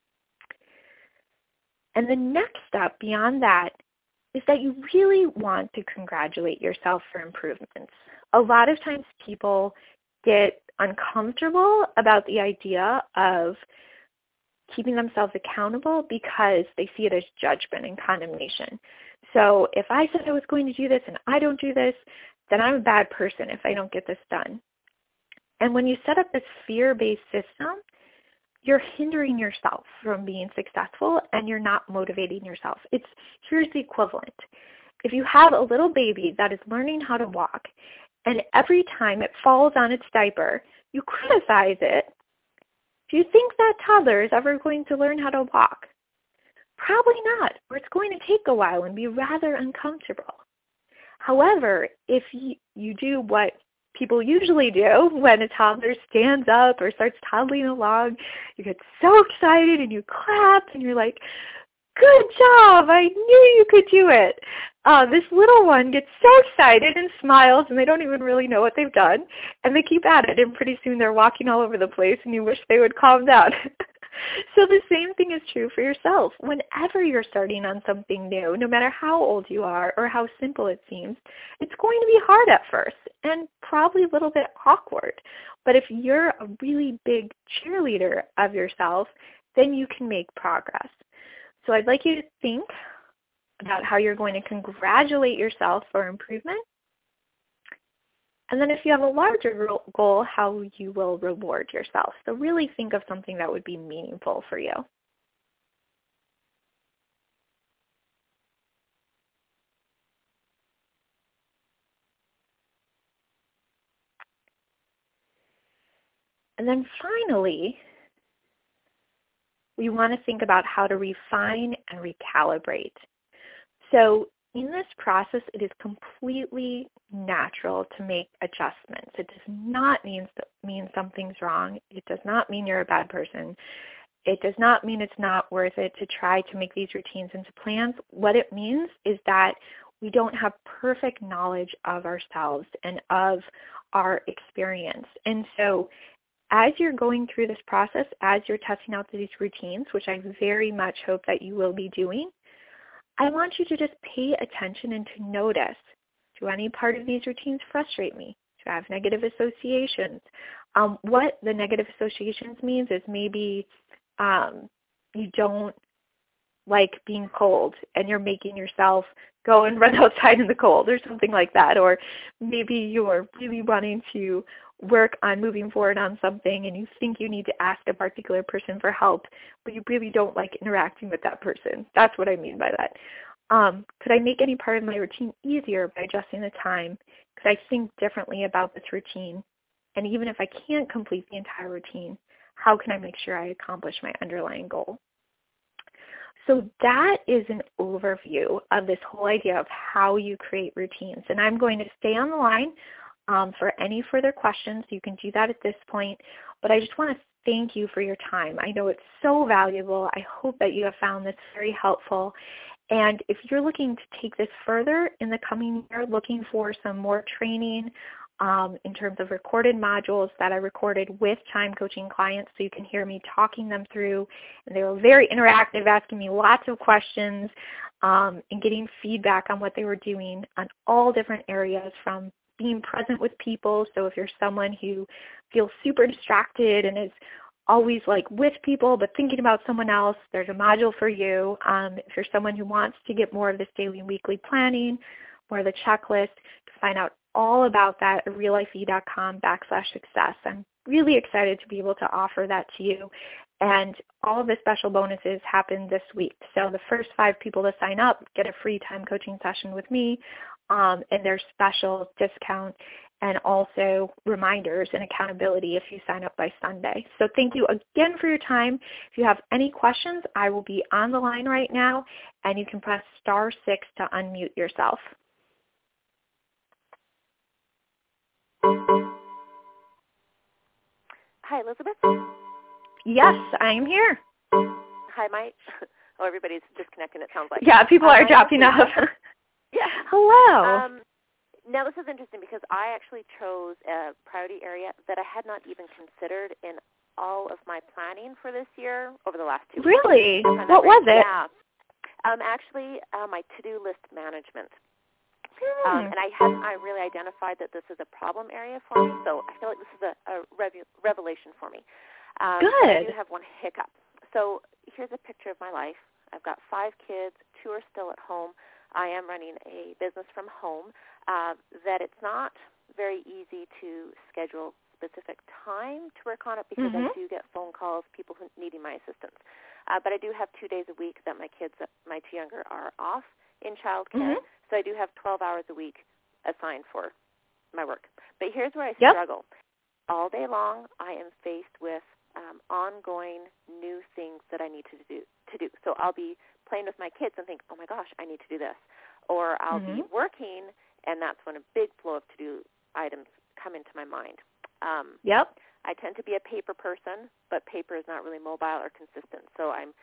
And the next step beyond that is that you really want to congratulate yourself for improvements. A lot of times people get uncomfortable about the idea of keeping themselves accountable because they see it as judgment and condemnation. So if I said I was going to do this and I don't do this, then I'm a bad person if I don't get this done. And when you set up this fear-based system, you're hindering yourself from being successful, and you're not motivating yourself. It's here's the equivalent. If you have a little baby that is learning how to walk, and every time it falls on its diaper, you criticize it, do you think that toddler is ever going to learn how to walk? Probably not, or it's going to take a while and be rather uncomfortable. However, if you, you do what people usually do when a toddler stands up or starts toddling along, you get so excited and you clap and you're like, good job, I knew you could do it. uh, this little one gets so excited and smiles, and they don't even really know what they've done, and they keep at it, and pretty soon they're walking all over the place, and you wish they would calm down. So the same thing is true for yourself. Whenever you're starting on something new, no matter how old you are or how simple it seems, it's going to be hard at first and probably a little bit awkward. But if you're a really big cheerleader of yourself, then you can make progress. So I'd like you to think about how you're going to congratulate yourself for improvement. And then if you have a larger goal, how you will reward yourself. So really think of something that would be meaningful for you. And then finally, we want to think about how to refine and recalibrate. So in this process, it is completely natural to make adjustments. It does not mean, mean something's wrong. It does not mean you're a bad person. It does not mean it's not worth it to try to make these routines into plans. What it means is that we don't have perfect knowledge of ourselves and of our experience. And so as you're going through this process, as you're testing out these routines, which I very much hope that you will be doing, I want you to just pay attention and to notice, do any part of these routines frustrate me? Do I have negative associations? Um, what the negative associations means is maybe um, you don't like being cold and you're making yourself go and run outside in the cold or something like that. Or maybe you're really wanting to work on moving forward on something and you think you need to ask a particular person for help, but you really don't like interacting with that person. That's what I mean by that. Um, could I make any part of my routine easier by adjusting the time? Could I think differently about this routine? And even if I can't complete the entire routine, how can I make sure I accomplish my underlying goal? So that is an overview of this whole idea of how you create routines. And I'm going to stay on the line um, for any further questions. You can do that at this point. But I just want to thank you for your time. I know it's so valuable. I hope that you have found this very helpful. And if you're looking to take this further in the coming year, looking for some more training um, in terms of recorded modules that I recorded with Chime Coaching clients so you can hear me talking them through. And they were very interactive, asking me lots of questions um, and getting feedback on what they were doing on all different areas, from being present with people. So if you're someone who feels super distracted and is always like with people but thinking about someone else, there's a module for you. Um, if you're someone who wants to get more of this daily and weekly planning, more of the checklist, to find out all about that at reallifee.com backslash success. I'm really excited to be able to offer that to you. And all of the special bonuses happen this week. So the first five people to sign up get a free time coaching session with me, um, and there's special discount and also reminders and accountability if you sign up by Sunday. So thank you again for your time. If you have any questions, I will be on the line right now, and you can press star six to unmute yourself. Hi, Elizabeth. Yes, I am here. Hi, Mike. Oh, everybody's disconnecting, it sounds like. Yeah, people are dropping off. Yeah. Hello. Um, now, this is interesting because I actually chose a priority area that I had not even considered in all of my planning for this year over the last two weeks. Really? What was it? Yeah. Um, actually, uh, my to-do list management. Hmm. Um, and I hadn't I really identified that this is a problem area for me, so I feel like this is a, a rev- revelation for me. Um, Good. I do have one hiccup. So here's a picture of my life. I've got five kids. Two are still at home. I am running a business from home. Uh, that it's not very easy to schedule specific time to work on it because mm-hmm. I do get phone calls, people who needing my assistance. Uh, but I do have two days a week that my kids, my two younger, are off in childcare. Mm-hmm. So I do have twelve hours a week assigned for my work. But here's where I yep. struggle. All day long, I am faced with um, ongoing new things that I need to do. To do. So I'll be playing with my kids and think, oh, my gosh, I need to do this. Or I'll mm-hmm. be working, and that's when a big flow of to-do items come into my mind. Um, yep. I tend to be a paper person, but paper is not really mobile or consistent. So I'm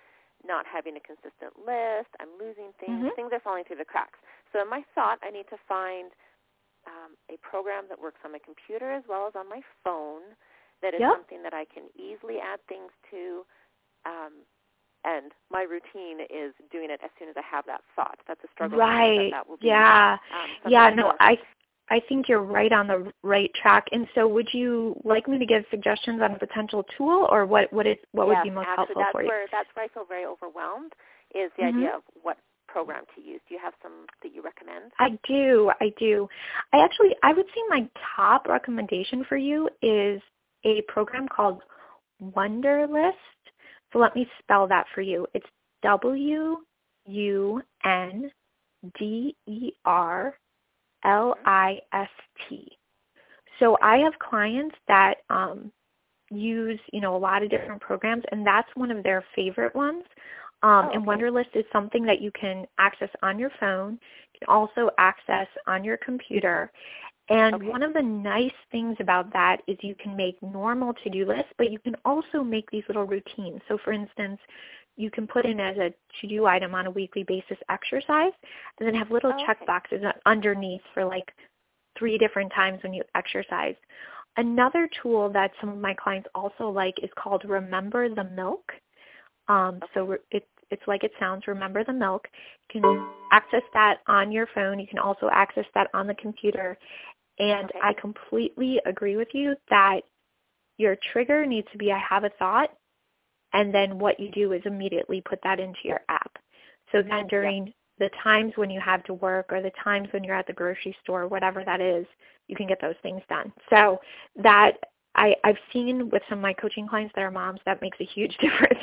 not having a consistent list. I'm losing things. Mm-hmm. Things are falling through the cracks. So in my thought, I need to find um, a program that works on my computer as well as on my phone that is yep. something that I can easily add things to. Um, and my routine is doing it as soon as I have that thought. That's a struggle. Right. That, that will be, yeah. um, yeah, no, to, I I think you're right on the right track. And so would you like me to give suggestions on a potential tool, or what, what, is, what yes, would be most actually, helpful that's for you? Where, that's where I feel very overwhelmed is the mm-hmm. idea of what program to use. Do you have some that you recommend? I do. I do. I actually, I would say my top recommendation for you is a program called Wunderlist. So let me spell that for you. It's W U N D E R L I S T. So I have clients that um, use, you know, a lot of different programs, and that's one of their favorite ones. Um, oh, okay. And Wunderlist is something that you can access on your phone. You can also access on your computer. And okay. one of the nice things about that is you can make normal to-do lists, but you can also make these little routines. So for instance, you can put in as a to-do item on a weekly basis exercise, and then have little oh, check okay. boxes underneath for like three different times when you exercise. Another tool that some of my clients also like is called Remember the Milk. Um, okay. So it, it's like it sounds, Remember the Milk. You can access that on your phone. You can also access that on the computer. And okay. I completely agree with you that your trigger needs to be, I have a thought, and then what you do is immediately put that into your app. So then during yeah. the times when you have to work or the times when you're at the grocery store, whatever that is, you can get those things done. So that I, I've seen with some of my coaching clients that are moms, that makes a huge difference.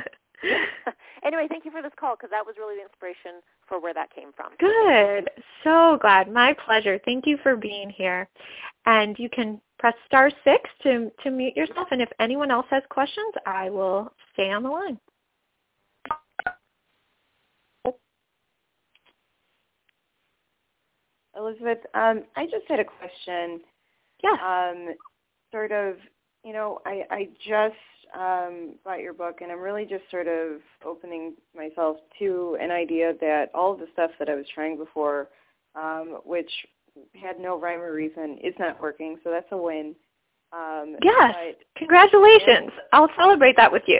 Anyway, thank you for this call because that was really the inspiration for where that came from. Good. So glad. My pleasure. Thank you for being here. And you can press star six to, to mute yourself. And if anyone else has questions, I will stay on the line. Elizabeth, um, I just had a question. Yeah. Um, sort of, you know, I, I just um, bought your book, and I'm really just sort of opening myself to an idea that all of the stuff that I was trying before, um, which had no rhyme or reason, is not working, so that's a win. Um, yes. but, Congratulations. Yeah. I'll celebrate that with you.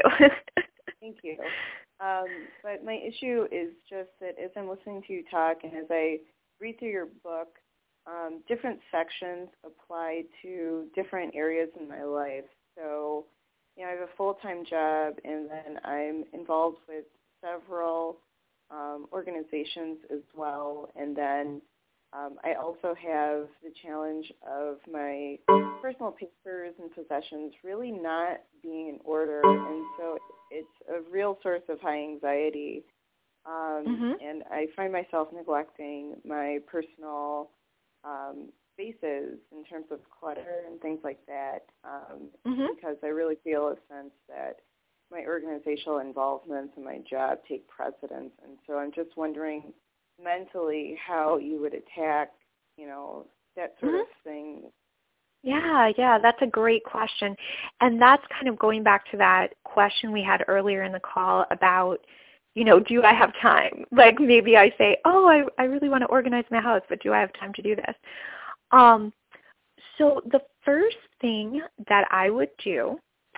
Thank you. Um, but my issue is just that as I'm listening to you talk and as I read through your book, um, different sections apply to different areas in my life. So, you know, I have a full-time job, and then I'm involved with several um, organizations as well. And then um, I also have the challenge of my personal papers and possessions really not being in order. And so it's a real source of high anxiety. Um, mm-hmm. And I find myself neglecting my personal um, spaces in terms of clutter and things like that, um, mm-hmm. because I really feel a sense that my organizational involvements and my job take precedence. And so I'm just wondering mentally how you would attack, you know, that sort mm-hmm. of thing. Yeah, yeah, that's a great question. And that's kind of going back to that question we had earlier in the call about, you know, do I have time? Like maybe I say, oh, I, I really want to organize my house, but do I have time to do this? Um, so the first thing that I would do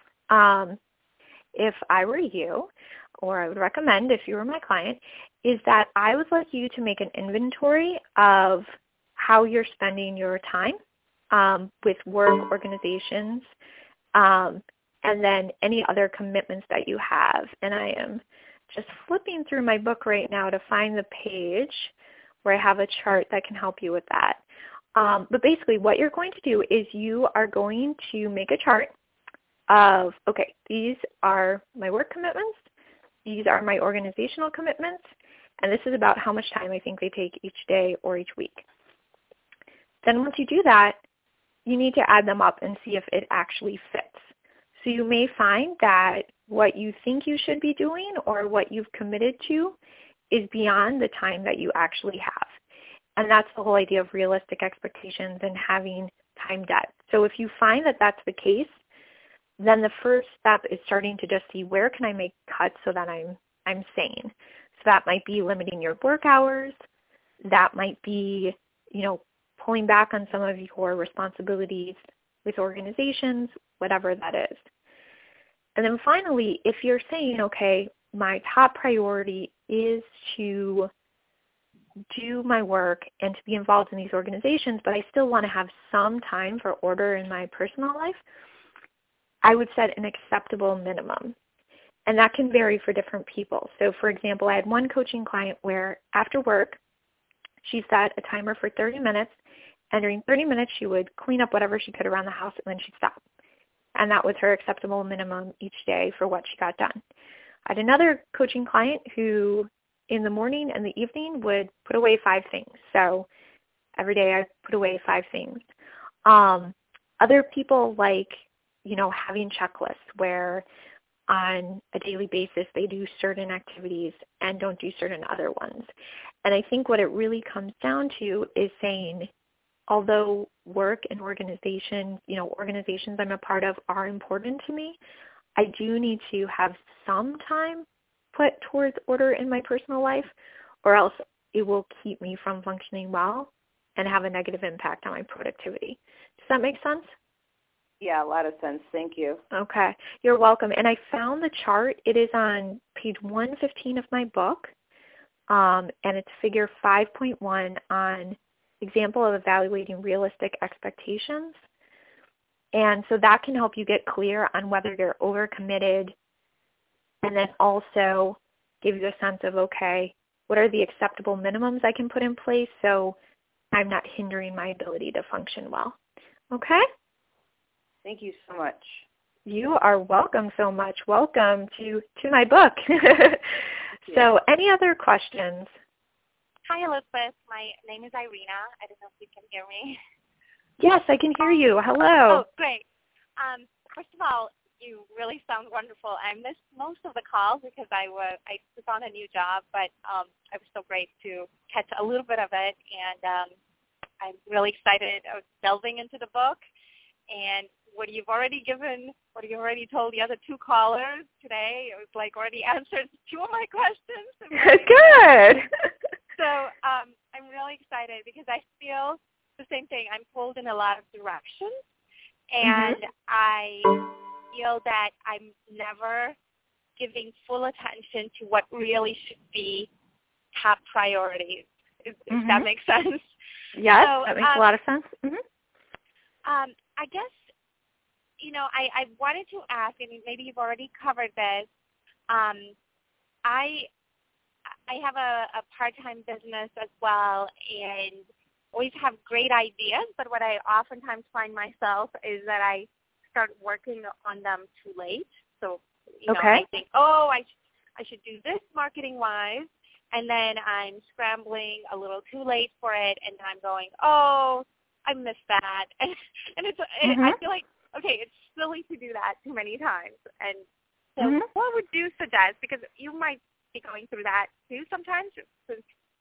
um, if I were you, or I would recommend if you were my client, is that I would like you to make an inventory of how you're spending your time um, with work, organizations, um, and then any other commitments that you have. And I am just flipping through my book right now to find the page where I have a chart that can help you with that. Um, but basically what you're going to do is you are going to make a chart of, okay, these are my work commitments, these are my organizational commitments, and this is about how much time I think they take each day or each week. Then once you do that, you need to add them up and see if it actually fits. So you may find that what you think you should be doing or what you've committed to is beyond the time that you actually have. And that's the whole idea of realistic expectations and having time debt. So if you find that that's the case, then the first step is starting to just see where can I make cuts so that I'm I'm saying. So that might be limiting your work hours. That might be, you know, pulling back on some of your responsibilities with organizations, whatever that is. And then finally, if you're saying, okay, my top priority is to do my work and to be involved in these organizations, but I still want to have some time for order in my personal life, I would set an acceptable minimum. And that can vary for different people. So for example, I had one coaching client where after work, she set a timer for thirty minutes, and during thirty minutes she would clean up whatever she could around the house, and then she'd stop. And that was her acceptable minimum each day for what she got done. I had another coaching client who in the morning and the evening would put away five things. So every day I put away five things. Um, other people like, you know, having checklists where on a daily basis they do certain activities and don't do certain other ones. And I think what it really comes down to is saying, although work and organization, you know, organizations I'm a part of are important to me, I do need to have some time put towards order in my personal life, or else it will keep me from functioning well and have a negative impact on my productivity. Does that make sense? Yeah, a lot of sense. Thank you. Okay. You're welcome. And I found the chart. It is on page one fifteen of my book, um, and it's figure five point one on example of evaluating realistic expectations. And so that can help you get clear on whether you're overcommitted, and then also give you a sense of, okay, what are the acceptable minimums I can put in place so I'm not hindering my ability to function well. Okay? Thank you so much. You are welcome so much. Welcome to, to my book. So any other questions? Hi, Elizabeth. My name is Irina. I don't know if you can hear me. Yes, I can hear you. Hello. Oh, great. Um, first of all, you really sound wonderful. I missed most of the calls because I was I took on a new job, but um, I was so great to catch a little bit of it, and um, I'm really excited of delving into the book. And what you've already given, what you already told the other two callers today, it was like already answered two of my questions. Good. So um, I'm really excited because I feel the same thing. I'm pulled in a lot of directions, and mm-hmm. I feel that I'm never giving full attention to what really should be top priorities, if, mm-hmm. if that makes sense. Yes, so, that makes um, a lot of sense. Mm-hmm. Um, I guess, you know, I, I wanted to ask, and maybe you've already covered this, um, I I have a, a part-time business as well, and always have great ideas, but what I oftentimes find myself is that I start working on them too late. So, you know, okay. I think, oh, I, sh- I should do this marketing-wise, and then I'm scrambling a little too late for it, and then I'm going, oh, I missed that. And, and it's, mm-hmm. it, I feel like, okay, it's silly to do that too many times. And so mm-hmm. what would you suggest? Because you might be going through that too sometimes, since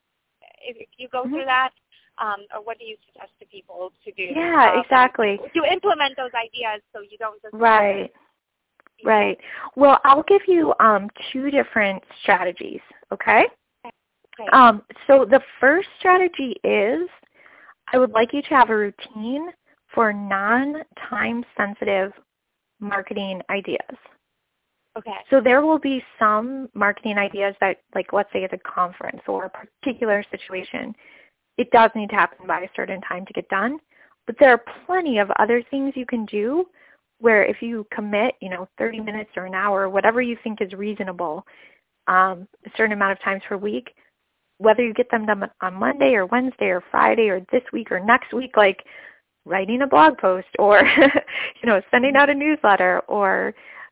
if you go mm-hmm. through that, um, or what do you suggest to people to do? Yeah, um, exactly. To implement those ideas so you don't just... Right, right. Well, I'll give you um, two different strategies, okay? Okay. Um, so the first strategy is I would like you to have a routine for non-time sensitive marketing ideas. Okay. So there will be some marketing ideas that, like, let's say at a conference or a particular situation, it does need to happen by a certain time to get done. But there are plenty of other things you can do where if you commit, you know, thirty minutes or an hour, whatever you think is reasonable, um, a certain amount of times per week, whether you get them done on Monday or Wednesday or Friday or this week or next week, like writing a blog post or, you know, sending out a newsletter or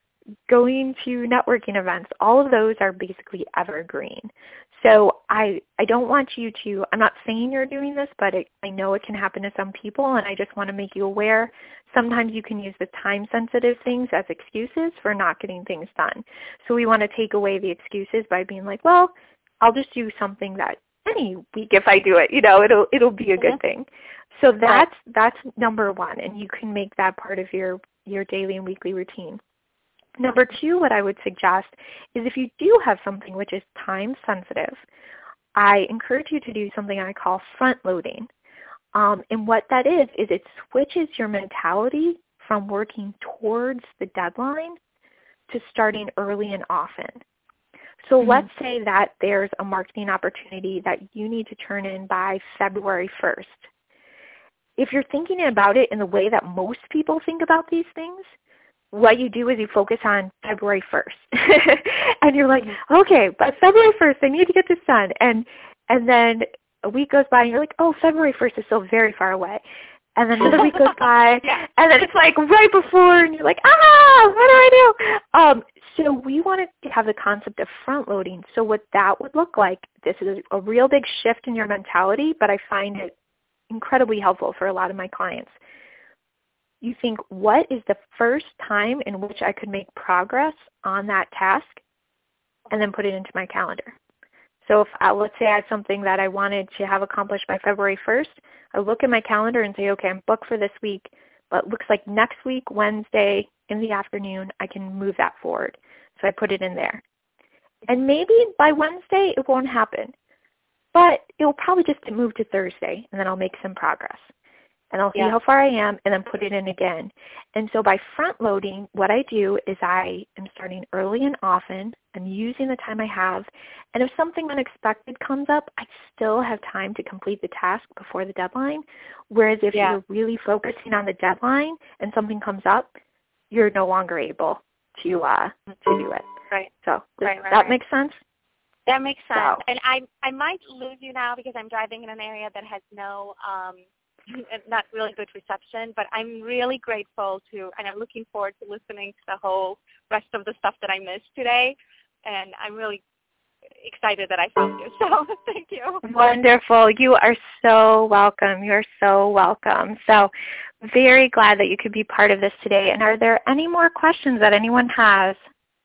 going to networking events, all of those are basically evergreen. So I I don't want you to, I'm not saying you're doing this, but it, I know it can happen to some people, and I just want to make you aware. Sometimes you can use the time-sensitive things as excuses for not getting things done. So we want to take away the excuses by being like, well, I'll just do something that any week if I do it, you know, it'll it'll be a good thing. So that's that's number one, and you can make that part of your, your daily and weekly routine. Number two, what I would suggest is if you do have something which is time sensitive, I encourage you to do something I call front loading. Um, and what that is, is it switches your mentality from working towards the deadline to starting early and often. So mm-hmm. let's say that there's a marketing opportunity that you need to turn in by February first. If you're thinking about it in the way that most people think about these things, what you do is you focus on February first. And you're like, okay, but February first, I need to get this done. And and then a week goes by and you're like, oh, February first is still very far away. And then another week goes by, yeah. and then it's like right before, and you're like, ah, what do I do? Um, so we wanted to have the concept of front loading. So what that would look like, this is a real big shift in your mentality, but I find it incredibly helpful for a lot of my clients. You think, what is the first time in which I could make progress on that task, and then put it into my calendar. So if I, let's say I had something that I wanted to have accomplished by February first, I look at my calendar and say, okay, I'm booked for this week, but it looks like next week, Wednesday in the afternoon, I can move that forward. So I put it in there. And maybe by Wednesday it won't happen, but it will probably just move to Thursday, and then I'll make some progress. And I'll see yeah. how far I am, and then put it in again. And so by front loading, what I do is I am starting early and often. I'm using the time I have. And if something unexpected comes up, I still have time to complete the task before the deadline. Whereas if yeah. you're really focusing on the deadline and something comes up, you're no longer able to uh, to do it. Right. So does right, right, that right. make sense? That makes sense. So. And I I might lose you now because I'm driving in an area that has no um, not really good reception, but I'm really grateful to, and I'm looking forward to listening to the whole rest of the stuff that I missed today, and I'm really excited that I found you, so thank you. Wonderful. You are so welcome. You're so welcome. So very glad that you could be part of this today. And are there any more questions that anyone has?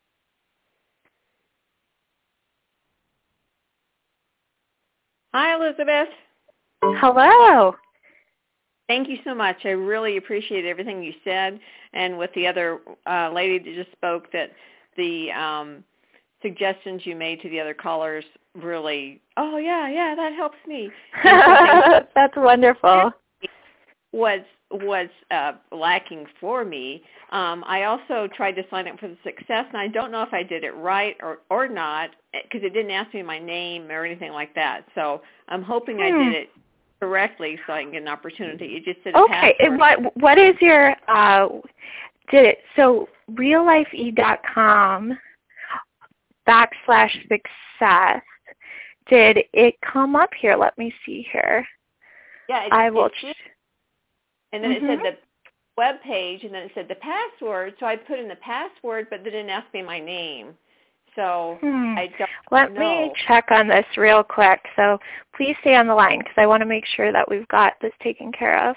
Hi, Elizabeth. Hello. Thank you so much. I really appreciate everything you said, and with the other uh, lady that just spoke, that the um, suggestions you made to the other callers really, oh, yeah, yeah, that helps me. That's wonderful. Was was uh, lacking for me. Um, I also tried to sign up for the Success, and I don't know if I did it right or, or not, because it didn't ask me my name or anything like that. So I'm hoping hmm. I did it correctly so I can get an opportunity. You just said a okay. password. What what is your uh, did it so real life e dot com backslash success? Did it come up here? Let me see here. Yeah, it, I will. It ch- and then mm-hmm. it said the web page, and then it said the password. So I put in the password, but they didn't ask me my name. So hmm. I don't Let know. me check on this real quick. So please stay on the line because I want to make sure that we've got this taken care of.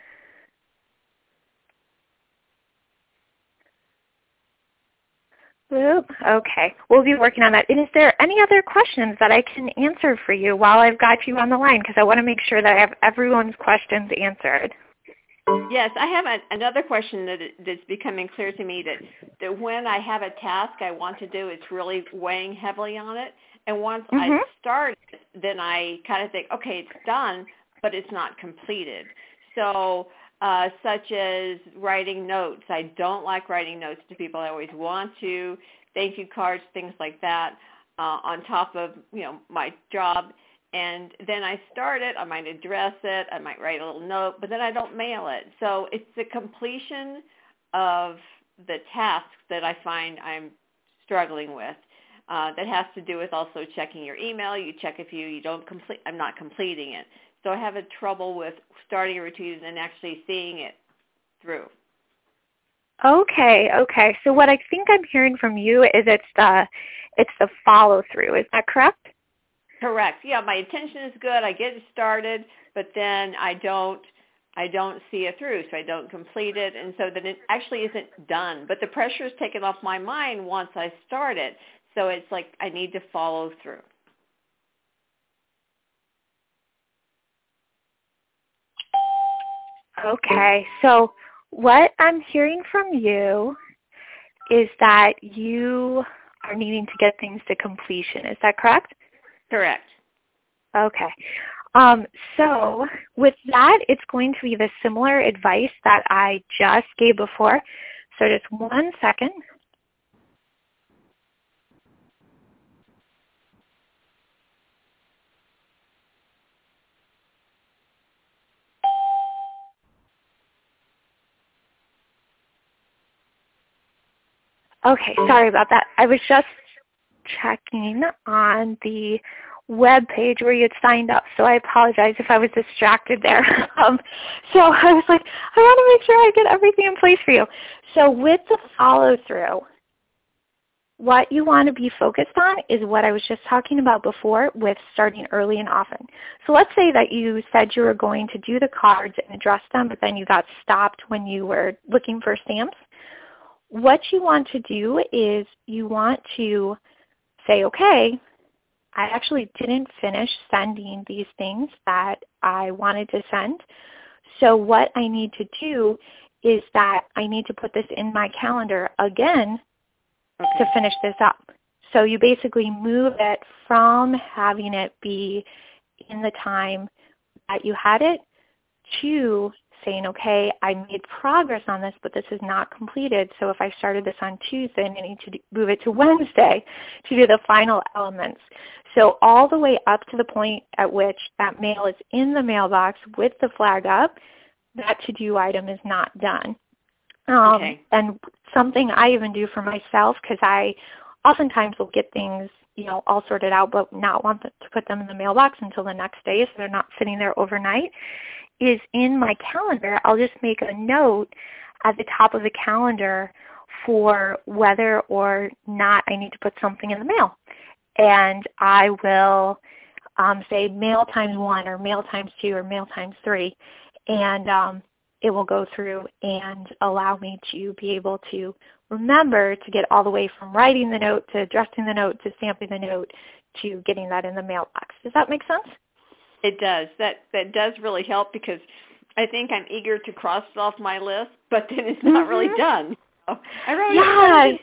Oop. Okay. We'll be working on that. And is there any other questions that I can answer for you while I've got you on the line? Because I want to make sure that I have everyone's questions answered. Yes, I have a, another question that that's becoming clear to me, that, that when I have a task I want to do, it's really weighing heavily on it. And once mm-hmm. I start it, then I kind of think, okay, it's done, but it's not completed. So uh, such as writing notes. I don't like writing notes to people. I always want to. Thank you cards, things like that, uh, on top of, you know, my job. And then I start it, I might address it, I might write a little note, but then I don't mail it. So it's the completion of the tasks that I find I'm struggling with. Uh, that has to do with also checking your email. You check if you, you don't complete, I'm not completing it. So I have a trouble with starting a routine and actually seeing it through. Okay, okay. So what I think I'm hearing from you is it's the, it's the follow through. Is that correct? Correct. Yeah, my intention is good. I get it started, but then I don't I don't see it through, so I don't complete it, and so then it actually isn't done. But the pressure is taken off my mind once I start it, so it's like I need to follow through. Okay. So what I'm hearing from you is that you are needing to get things to completion. Is that correct? Correct. Okay. Um, so with that, it's going to be the similar advice that I just gave before. So just one second. Okay, sorry about that. I was just checking on the web page where you had signed up, so I apologize if I was distracted there. um, so I was like, I want to make sure I get everything in place for you. So with the follow-through, what you want to be focused on is what I was just talking about before with starting early and often. So let's say that you said you were going to do the cards and address them, but then you got stopped when you were looking for stamps. What you want to do is you want to say, okay, I actually didn't finish sending these things that I wanted to send. So what I need to do is that I need to put this in my calendar again okay. to finish this up. So you basically move it from having it be in the time that you had it to saying, okay, I made progress on this, but this is not completed. So if I started this on Tuesday, I need to move it to Wednesday to do the final elements. So all the way up to the point at which that mail is in the mailbox with the flag up, that to-do item is not done. Um, okay. And something I even do for myself, because I oftentimes will get things, you know, all sorted out, but not want to put them in the mailbox until the next day, so they're not sitting there overnight, is in my calendar, I'll just make a note at the top of the calendar for whether or not I need to put something in the mail. And I will um, say mail times one or mail times two or mail times three. And um, it will go through and allow me to be able to remember to get all the way from writing the note to addressing the note to stamping the note to getting that in the mailbox. Does that make sense? It does. That that does really help because I think I'm eager to cross it off my list, but then it's not mm-hmm. really done. So I really yeah.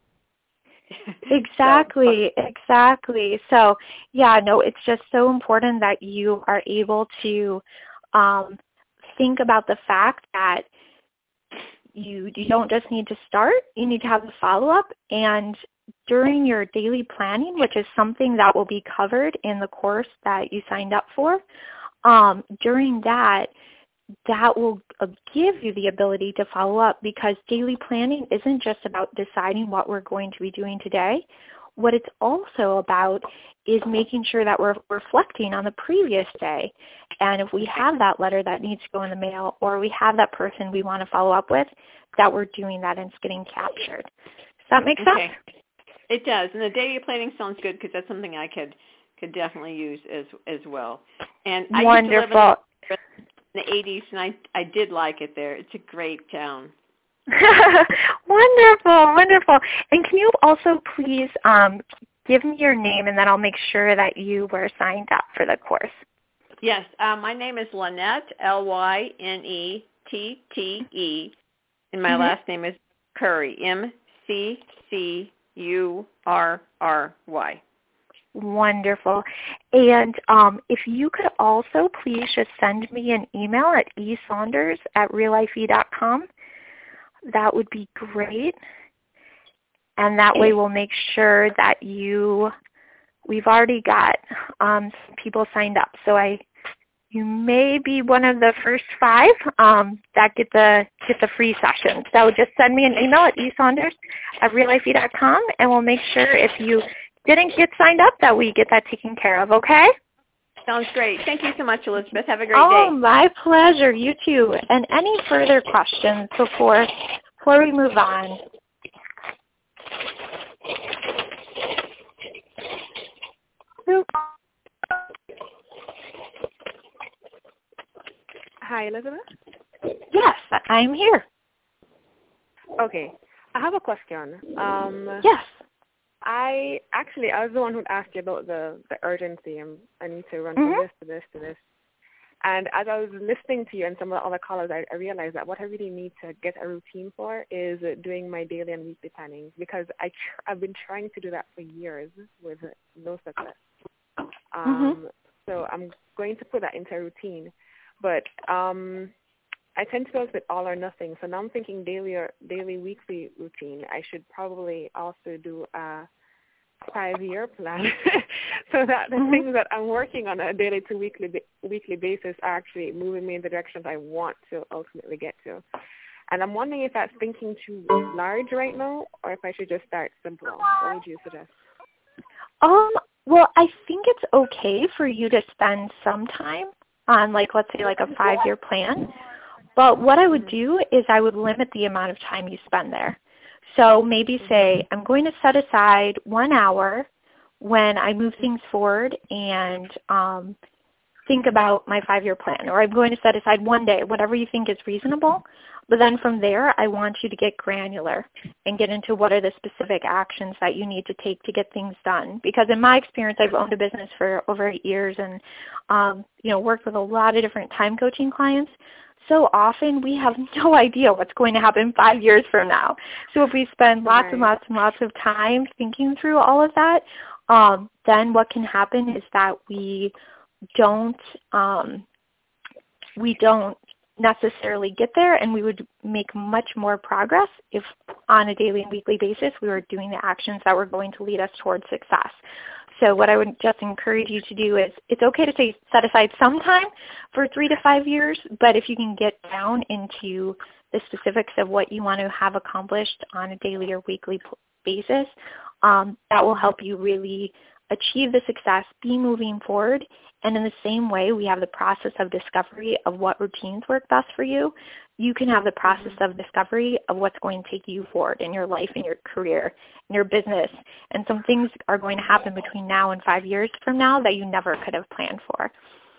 Exactly, so. exactly. So, yeah, no, it's just so important that you are able to um, think about the fact that you you don't just need to start, you need to have the follow-up, and during your daily planning, which is something that will be covered in the course that you signed up for, um, during that, that will give you the ability to follow up because daily planning isn't just about deciding what we're going to be doing today. What it's also about is making sure that we're reflecting on the previous day. And if we have that letter that needs to go in the mail or we have that person we want to follow up with, that we're doing that and it's getting captured. Does that make sense? Okay. It does, and the daily planning sounds good because that's something I could could definitely use as as well. And I Wonderful. used to live in the eighties, and I I did like it there. It's a great town. Wonderful, wonderful. And can you also please um, give me your name, and then I'll make sure that you were signed up for the course. Yes, uh, my name is Lynette, L Y N E T T E, and my mm-hmm. last name is Curry, M C C U R R Y. Wonderful. And um, if you could also please just send me an email at e saunders at real life e dot com. That would be great. And that way we'll make sure that you, we've already got um, some people signed up. So I, you may be one of the first five um, that get the get the free session. So just send me an email at e saunders at real life e dot com, and we'll make sure if you didn't get signed up that we get that taken care of, okay? Sounds great. Thank you so much, Elizabeth. Have a great oh, day. Oh, my pleasure. You too. And any further questions before before we move on? Hi, Elizabeth? Yes, I'm here. Okay. I have a question. Um, yes. I actually, I was the one who asked you about the, the urgency. and I need to run mm-hmm. from this to this to this. And as I was listening to you and some of the other callers, I, I realized that what I really need to get a routine for is doing my daily and weekly planning, because I tr- I've been trying to do that for years with no success. Um, mm-hmm. So I'm going to put that into a routine. But um, I tend to go with all or nothing. So now I'm thinking daily or daily, weekly routine. I should probably also do a five-year plan so that the mm-hmm. things that I'm working on a daily to weekly weekly basis are actually moving me in the directions I want to ultimately get to. And I'm wondering if that's thinking too large right now, or if I should just start simple. What would you suggest? Um. Well, I think it's okay for you to spend some time on, like, let's say, like a five-year plan. But what I would do is I would limit the amount of time you spend there. So maybe say, I'm going to set aside one hour when I move things forward and um, think about my five-year plan. Or I'm going to set aside one day, whatever you think is reasonable. But then from there, I want you to get granular and get into what are the specific actions that you need to take to get things done. Because in my experience, I've owned a business for over eight years and um, you know, worked with a lot of different time coaching clients. So often we have no idea what's going to happen five years from now. So if we spend lots right. and lots and lots of time thinking through all of that, um, then what can happen is that we don't um, we don't necessarily get there, and we would make much more progress if on a daily and weekly basis we were doing the actions that were going to lead us towards success. So what I would just encourage you to do is, it's okay to say set aside some time for three to five years, but if you can get down into the specifics of what you want to have accomplished on a daily or weekly basis, um, that will help you really achieve the success, be moving forward. And in the same way, we have the process of discovery of what routines work best for you. You can have the process of discovery of what's going to take you forward in your life, in your career, in your business. And some things are going to happen between now and five years from now that you never could have planned for.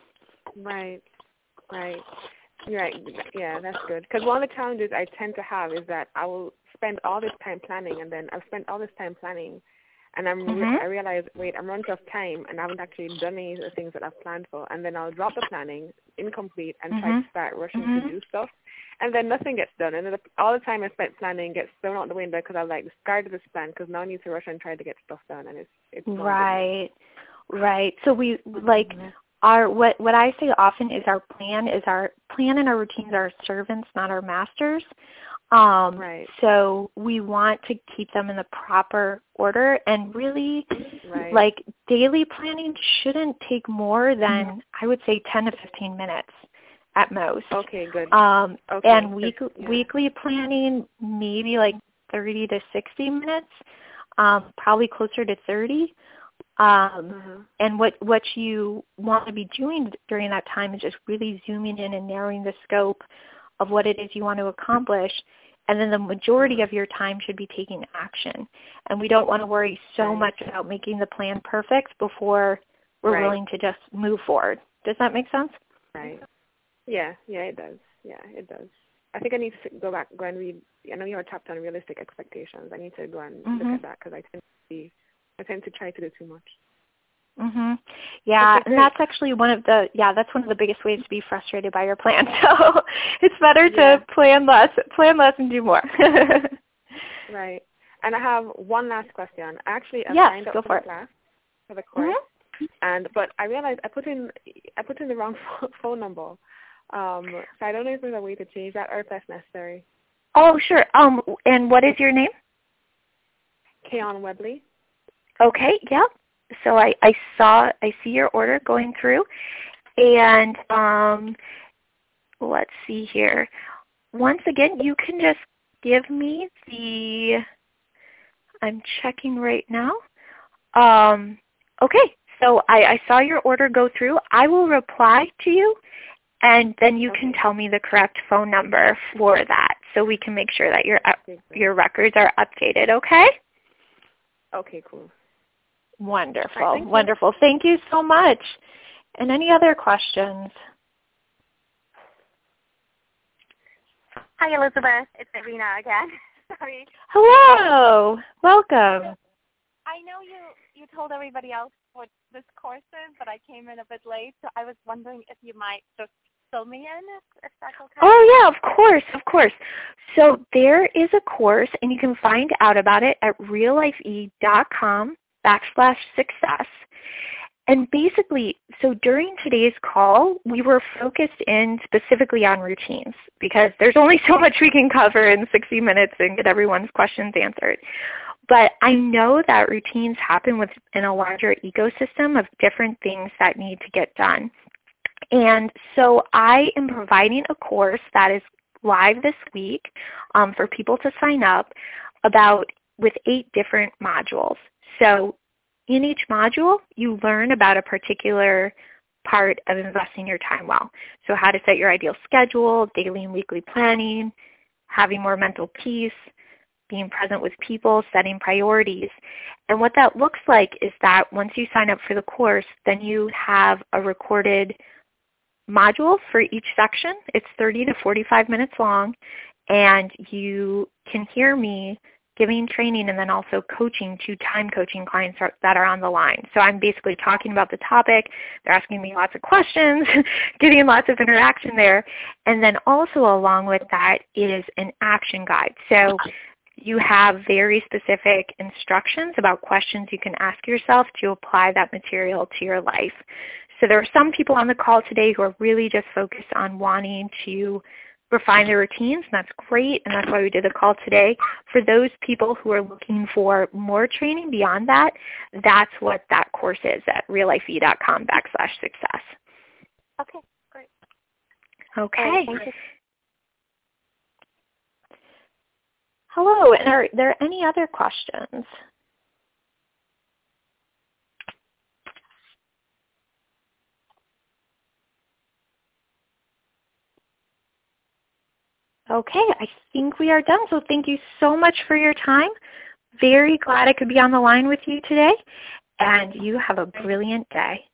Right, right. Right, yeah, that's good. Because one of the challenges I tend to have is that I will spend all this time planning, and then I've spent all this time planning, and I'm mm-hmm. re- I realize, wait, I'm running out of time, and I haven't actually done any of the things that I've planned for. And then I'll drop the planning, incomplete, and mm-hmm. try to start rushing mm-hmm. to do stuff. And then nothing gets done. And then the, all the time I spent planning gets thrown out the window because I like discarded this plan because now I need to rush and try to get stuff done. And it's it's right, right. So we like mm-hmm. our what what I say often is our plan is our plan and our routines are our servants, not our masters. Um, right. So we want to keep them in the proper order, and really, right. like, daily planning shouldn't take more than, mm-hmm. I would say, ten to fifteen minutes at most. Okay, good. Um, okay. And week, yeah. weekly planning, maybe like thirty to sixty minutes, um, probably closer to thirty. Um, mm-hmm. And what, what you want to be doing during that time is just really zooming in and narrowing the scope of what it is you want to accomplish, and then the majority of your time should be taking action. And we don't want to worry so right. much about making the plan perfect before we're right. willing to just move forward. Does that make sense? Right. Yeah, yeah, it does. Yeah, it does. I think I need to go back, go and read. I know you have tapped on realistic expectations. I need to go and mm-hmm. look at that because I tend to be, I tend to try to do too much. Mhm. Yeah, and that's actually one of the yeah, that's one of the biggest ways to be frustrated by your plan. So it's better yeah. to plan less, plan less and do more. Right. And I have one last question. Actually, I yes, signed up go for for the it. class, for the course, mm-hmm. and but I realized I put in I put in the wrong phone number. Um, so I don't know if there's a way to change that or if that's necessary. Oh, sure. Um, and what is your name? Keon Webley. Okay. Yeah. So I, I saw, I see your order going through, and um, let's see here. Once again, you can just give me the, I'm checking right now. Um, okay, so I, I saw your order go through. I will reply to you, and then you okay. can tell me the correct phone number for that, so we can make sure that your your records are updated, okay? Okay, cool. Wonderful, right, thank wonderful. You. Thank you so much. And any other questions? Hi, Elizabeth. It's Irina again. Sorry. Hello. Welcome. I know you, you told everybody else what this course is, but I came in a bit late, so I was wondering if you might just fill me in, if, if that's okay. Oh, yeah, of course, of course. So there is a course, and you can find out about it at reallifee.com backslash success. And basically, so during today's call, we were focused in specifically on routines because there's only so much we can cover in sixty minutes and get everyone's questions answered. But I know that routines happen within a larger ecosystem of different things that need to get done. And so I am providing a course that is live this week um, for people to sign up about with eight different modules. So in each module, you learn about a particular part of investing your time well. So how to set your ideal schedule, daily and weekly planning, having more mental peace, being present with people, setting priorities. And what that looks like is that once you sign up for the course, then you have a recorded module for each section. It's thirty to forty-five minutes long, and you can hear me giving training and then also coaching to time coaching clients that are on the line. So I'm basically talking about the topic. They're asking me lots of questions, getting lots of interaction there. And then also along with that is an action guide. So you have very specific instructions about questions you can ask yourself to apply that material to your life. So there are some people on the call today who are really just focused on wanting to refine their routines, and that's great, and that's why we did the call today. For those people who are looking for more training beyond that, that's what that course is at reallifee.com backslash success. Okay, great. Okay. Right, hello, and are there any other questions? Okay, I think we are done. So thank you so much for your time. Very glad I could be on the line with you today. And you have a brilliant day.